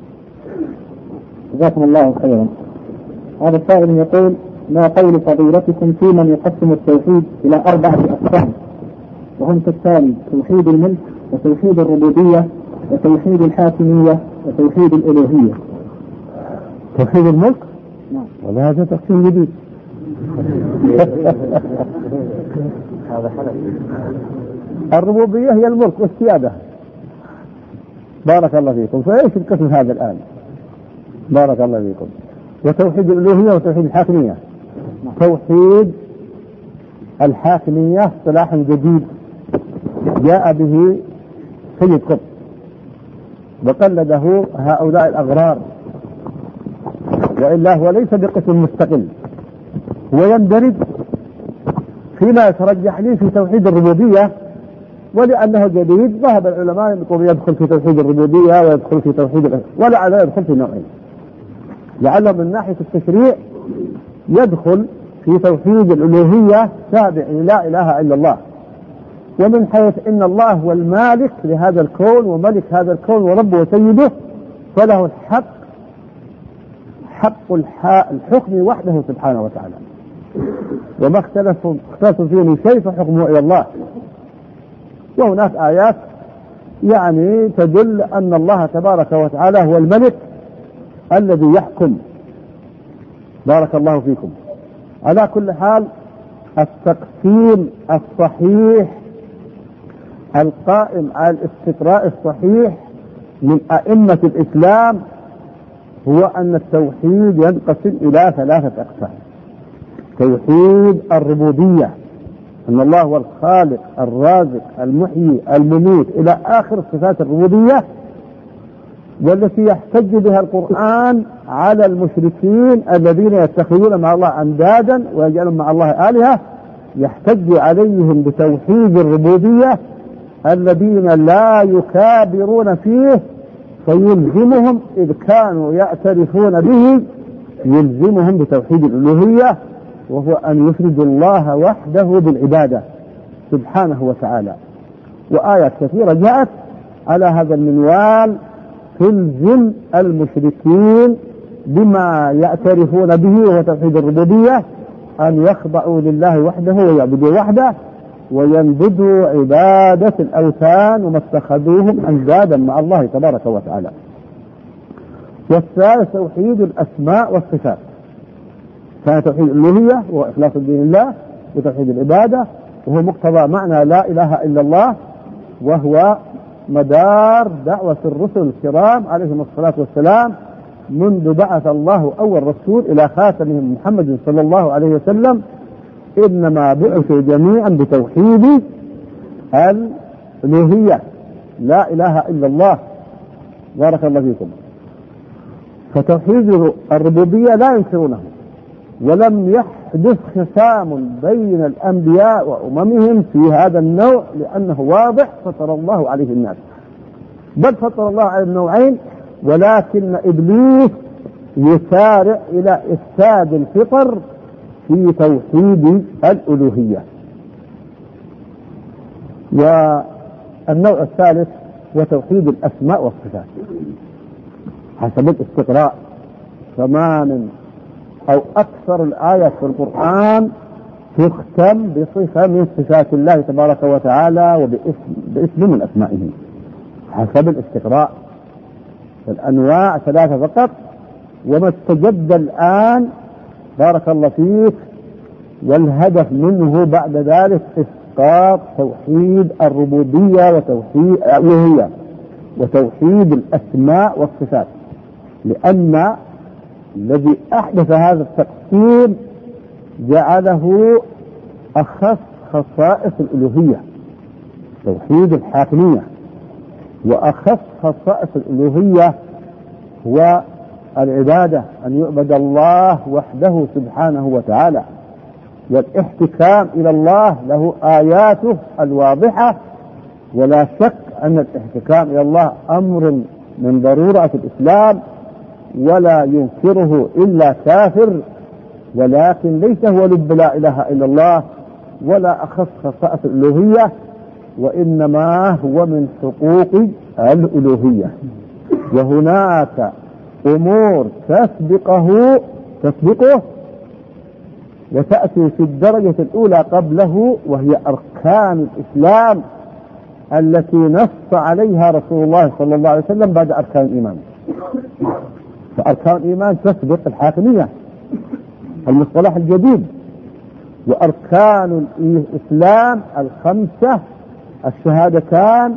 Speaker 3: جزاكم الله خيرا. هذا السائل يقول: ما قول فضيلتكم في من يقسم التوحيد إلى أربعة أقسام، وهم كالتالي: توحيد الملك، وتوحيد الربوبية، وتوحيد الحاكمية، وتوحيد الألوهية.
Speaker 2: توحيد الملك؟ نعم. ولا هذا تقسيم جديد.
Speaker 3: هذا حدث.
Speaker 2: الربوبية هي الملك والسيادة. بارك الله فيكم. فايش القسم هذا الآن؟ بارك الله فيكم. وتوحيد الألوهية وتوحيد الحاكمية. توحيد الحاكمية اصطلاح جديد جاء به سيد قطب وقلده هؤلاء الأغرار، وإلا هو ليس بقسم مستقل، ويندرج فيما يترجح لي في توحيد الربوبية، ولأنه جديد ذهب العلماء يقول يدخل في توحيد الربوبية ويدخل في توحيد، ولعل يدخل في نوعين، لعله من ناحية التشريع يدخل في توحيد الألوهية تابع لا إله إلا الله. ومن حيث إن الله هو المالك لهذا الكون وملك هذا الكون وربه وسيده، فله الحق حق الحكم وحده سبحانه وتعالى، وما اختلفوا اختلفوا فيه من شيء فحكمه إلى الله. وهناك آيات يعني تدل أن الله تبارك وتعالى هو الملك الذي يحكم. بارك الله فيكم. على كل حال التقسيم الصحيح القائم على الاستقراء الصحيح من أئمة الإسلام هو أن التوحيد ينقسم إلى ثلاثة أقسام. توحيد الربوبية، أن الله هو الخالق الرازق المحيي المميت إلى آخر صفات الربوبية، والتي يحتج بها القرآن على المشركين الذين يتخذون مع الله أندادا ويجعلون مع الله آلهة. يحتج عليهم بتوحيد الربوبية الذين لا يكابرون فيه، فيلزمهم إذ كانوا يعترفون به يلزمهم بتوحيد الألوهية، وهو أن يفردوا الله وحده بالعبادة سبحانه وتعالى. وآيات كثيرة جاءت على هذا المنوال تلزم المشركين بما يعترفون به وهو توحيد الربوبية أن يخضعوا لله وحده ويعبدوا وحده، وينبذوا عبادة الأوثان وما اتخذوهم أندادا مع الله تبارك وتعالى. والثالث توحيد الأسماء والصفات، كان توحيد الألوهية وإخلاص الدين لله، وتوحيد العبادة وهو مقتضى معنى لا إله إلا الله، وهو مدار دعوة الرسل الكرام عليهم الصلاة والسلام منذ بعث الله أول رسول إلى خاتمهم محمد صلى الله عليه وسلم، إنما بعثوا جميعا بتوحيد الألوهية لا إله إلا الله. بارك الله فيكم. فتوحيد الربوبية لا ينكرونه، ولم يحدث خصام بين الأنبياء وأممهم في هذا النوع، لأنه واضح فطر الله عليه الناس، بل فطر الله على النوعين، ولكن إبليس يسارع إلى إفساد الفطر في توحيد الألوهية. والنوع الثالث وتوحيد الأسماء والصفات حسب الاستقراء، فما من أو أكثر الآيات في القرآن تختم بصفة من صفات الله تبارك وتعالى وباسم باسم من أسمائه حسب الاستقراء. الأنواع ثلاثة فقط، وما استجد الآن بارك الله فيك والهدف منه بعد ذلك إسقاط توحيد الربوبية وتوحيد الألوهية وتوحيد الأسماء والصفات، لأن الذي أحدث هذا التقسيم جعله أخص خصائص الألوهية توحيد الحاكمية، وأخص خصائص الألوهية هو العبادة، أن يعبد الله وحده سبحانه وتعالى، والاحتكام إلى الله له آياته الواضحة. ولا شك أن الاحتكام إلى الله أمر من ضرورة الإسلام ولا ينكره إلا كافر، ولكن ليس هو لب لا إله إلا الله ولا أخص خصائص الألوهية، وإنما هو من حقوق الألوهية. وهناك أمور تسبقه تسبقه وتأتي في الدرجة الأولى قبله، وهي أركان الإسلام التي نص عليها رسول الله صلى الله عليه وسلم بعد أركان الإيمان. فأركان الإيمان تسبق الحاكمية المصطلح الجديد، وأركان الإسلام الخمسة الشهادتان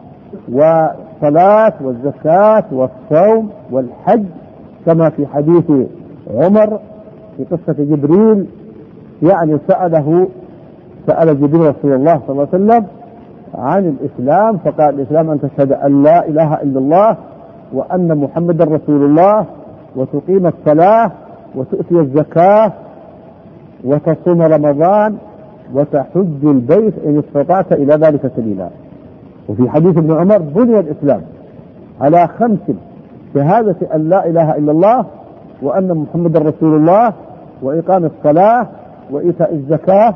Speaker 2: والصلاة والزكاة والصوم والحج، كما في حديث عمر في قصة جبريل، يعني سأله سأل جبريل رسول الله صلى الله عليه وسلم عن الإسلام، فقال الإسلام أن تشهد أن لا إله إلا الله وأن محمد رسول الله، وتقيم الصلاة وتؤتي الزكاة وتصوم رمضان وتحج البيت إن استطعت إلى ذلك سبيلا. وفي حديث ابن عمر بني الإسلام على خمس: شهادة أن لا إله إلا الله وأن محمد رسول الله وإقام الصلاة وإيتاء الزكاة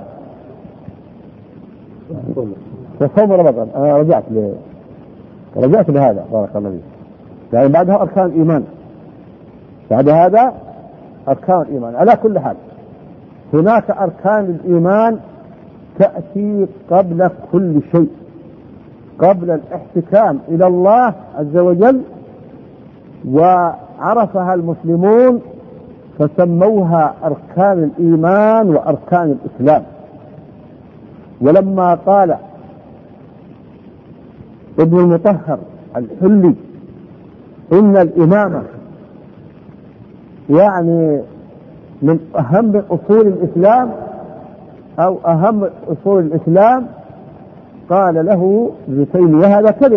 Speaker 2: وصوم رمضان. أنا رجعت ل... رجعت لهذا بارك الله فيك. يعني بعدها أركان الإيمان، بعد هذا أركان الإيمان. على كل حال هناك أركان الإيمان تأتي قبل كل شيء، قبل الاحتكام إلى الله عز وجل، وعرفها المسلمون فسموها أركان الإيمان وأركان الإسلام. ولما قال ابن المطهر الحلي إن الإمامة يعني من أهم أصول الإسلام أو أهم أصول الإسلام، قال له ابن تيمية هذا كذب،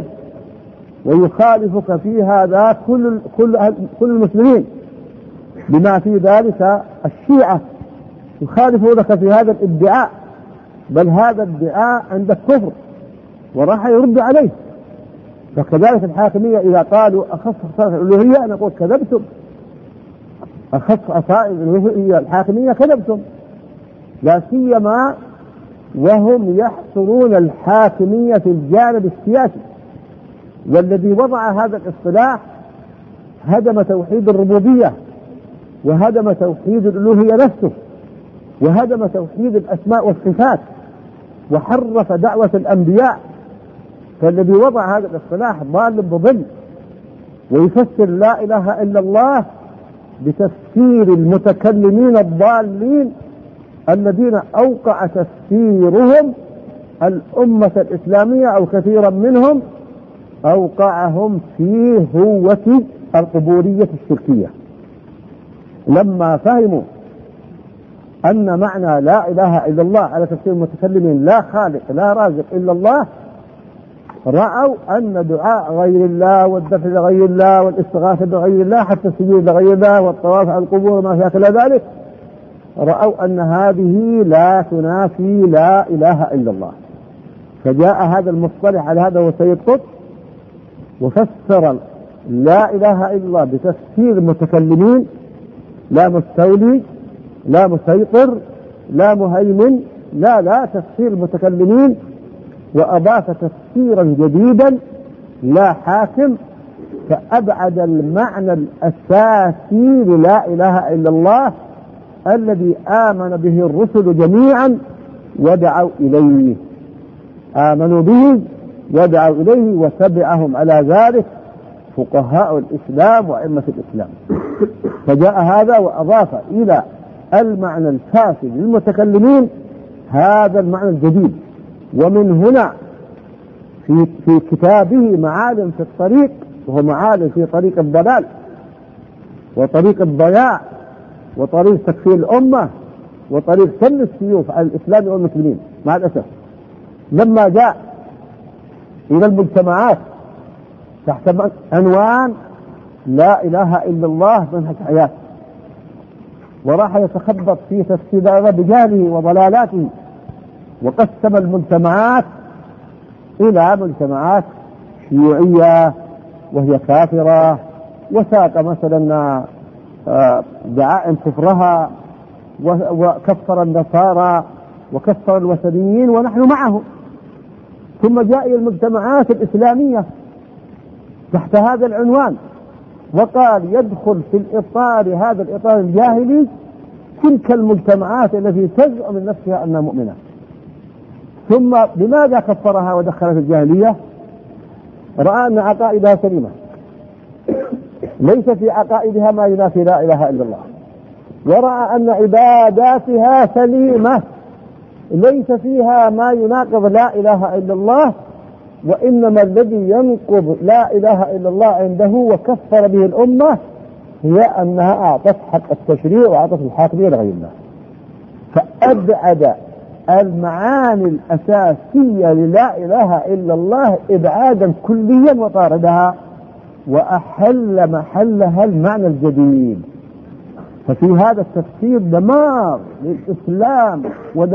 Speaker 2: ويخالفك في هذا كل كل كل المسلمين، بما في ذلك الشيعة يخالفونك في هذا الادعاء، بل هذا الادعاء عندك كفر، وراح يرد عليه. فكذلك الحاكمية إذا قالوا أخص خصائص الألوهية نقول كذبتم، أخص خصائص الألوهية الحاكمية كذبتم، لا سيما وهم يحصرون الحاكمية في الجانب السياسي. والذي وضع هذا الاصطلاح هدم توحيد الربوبية، وهدم توحيد الألوهية نفسه، وهدم توحيد الأسماء والصفات، وحرف دعوة الأنبياء. فالذي وضع هذا الاصطلاح ضال بضل، ويفسر لا إله إلا الله بتفسير المتكلمين الضالين الذين أوقع تفسيرهم الأمة الإسلامية أو كثيرا منهم أوقعهم في هوة القبورية الشركية، لما فهموا أن معنى لا إله إلا الله على تفسير المتكلمين لا خالق لا رازق إلا الله، رأوا أن دعاء غير الله والدفع لغير الله والاستغاثة بغير الله حتى السجود لغير الله والطواف على القبور وما شاكل ذلك، رأوا أن هذه لا تنافي لا إله إلا الله. فجاء هذا المصطلح على هذا هو سيد قطب، وفسر لا إله إلا الله بتفسير المتكلمين: لا مستولي، لا مسيطر، لا مهيمن، لا لا تفسير المتكلمين، وأضاف تفسيرا جديدا: لا حاكم، فأبعد المعنى الأساسي للا إله إلا الله الذي آمن به الرسل جميعا ودعوا إليه، آمنوا به ودعوا إليه، وتبعهم على ذلك فقهاء الإسلام وأئمة الإسلام. فجاء هذا وأضاف إلى المعنى الفاسد للمتكلمين هذا المعنى الجديد. ومن هنا في في كتابه معالم في الطريق، وهو معالم في طريق الضلال وطريق الضياع وطريق تكفير الأمة وطريق سن السيوف على الإسلام والمسلمين، مع الأسف لما جاء إلى المجتمعات تحت عنوان لا إله إلا الله منهج حياة، وراح يتخبط في تفسير بجهله وضلالاته، وقسم المجتمعات إلى مجتمعات شيوعية وهي كافرة، وساق مثلا دعائم كفرها، وكفر النصارى وكفر الوثنيين ونحن معهم. ثم جاء إلى المجتمعات الإسلامية تحت هذا العنوان، وقال يدخل في الإطار هذا الإطار الجاهلي تلك المجتمعات التي تزعم من نفسها أنها مؤمنة. ثم لماذا كفرها ودخلها في الجاهلية؟ رأى أن عقائدها سليمة، ليس في عقائدها ما ينافي لا إله إلا الله، ورأى أن عباداتها سليمة ليس فيها ما يناقض لا إله إلا الله، وإنما الذي ينقض لا إله إلا الله عنده وكفر به الأمة هي أنها أعطت حق التشريع وأعطت الحاكمية لغير الله. فأبعد المعاني الأساسية للا إله إلا الله إبعادا كليا وطاردها، وأحل محلها المعنى الجديد. ففي هذا التفسير دمار للإسلام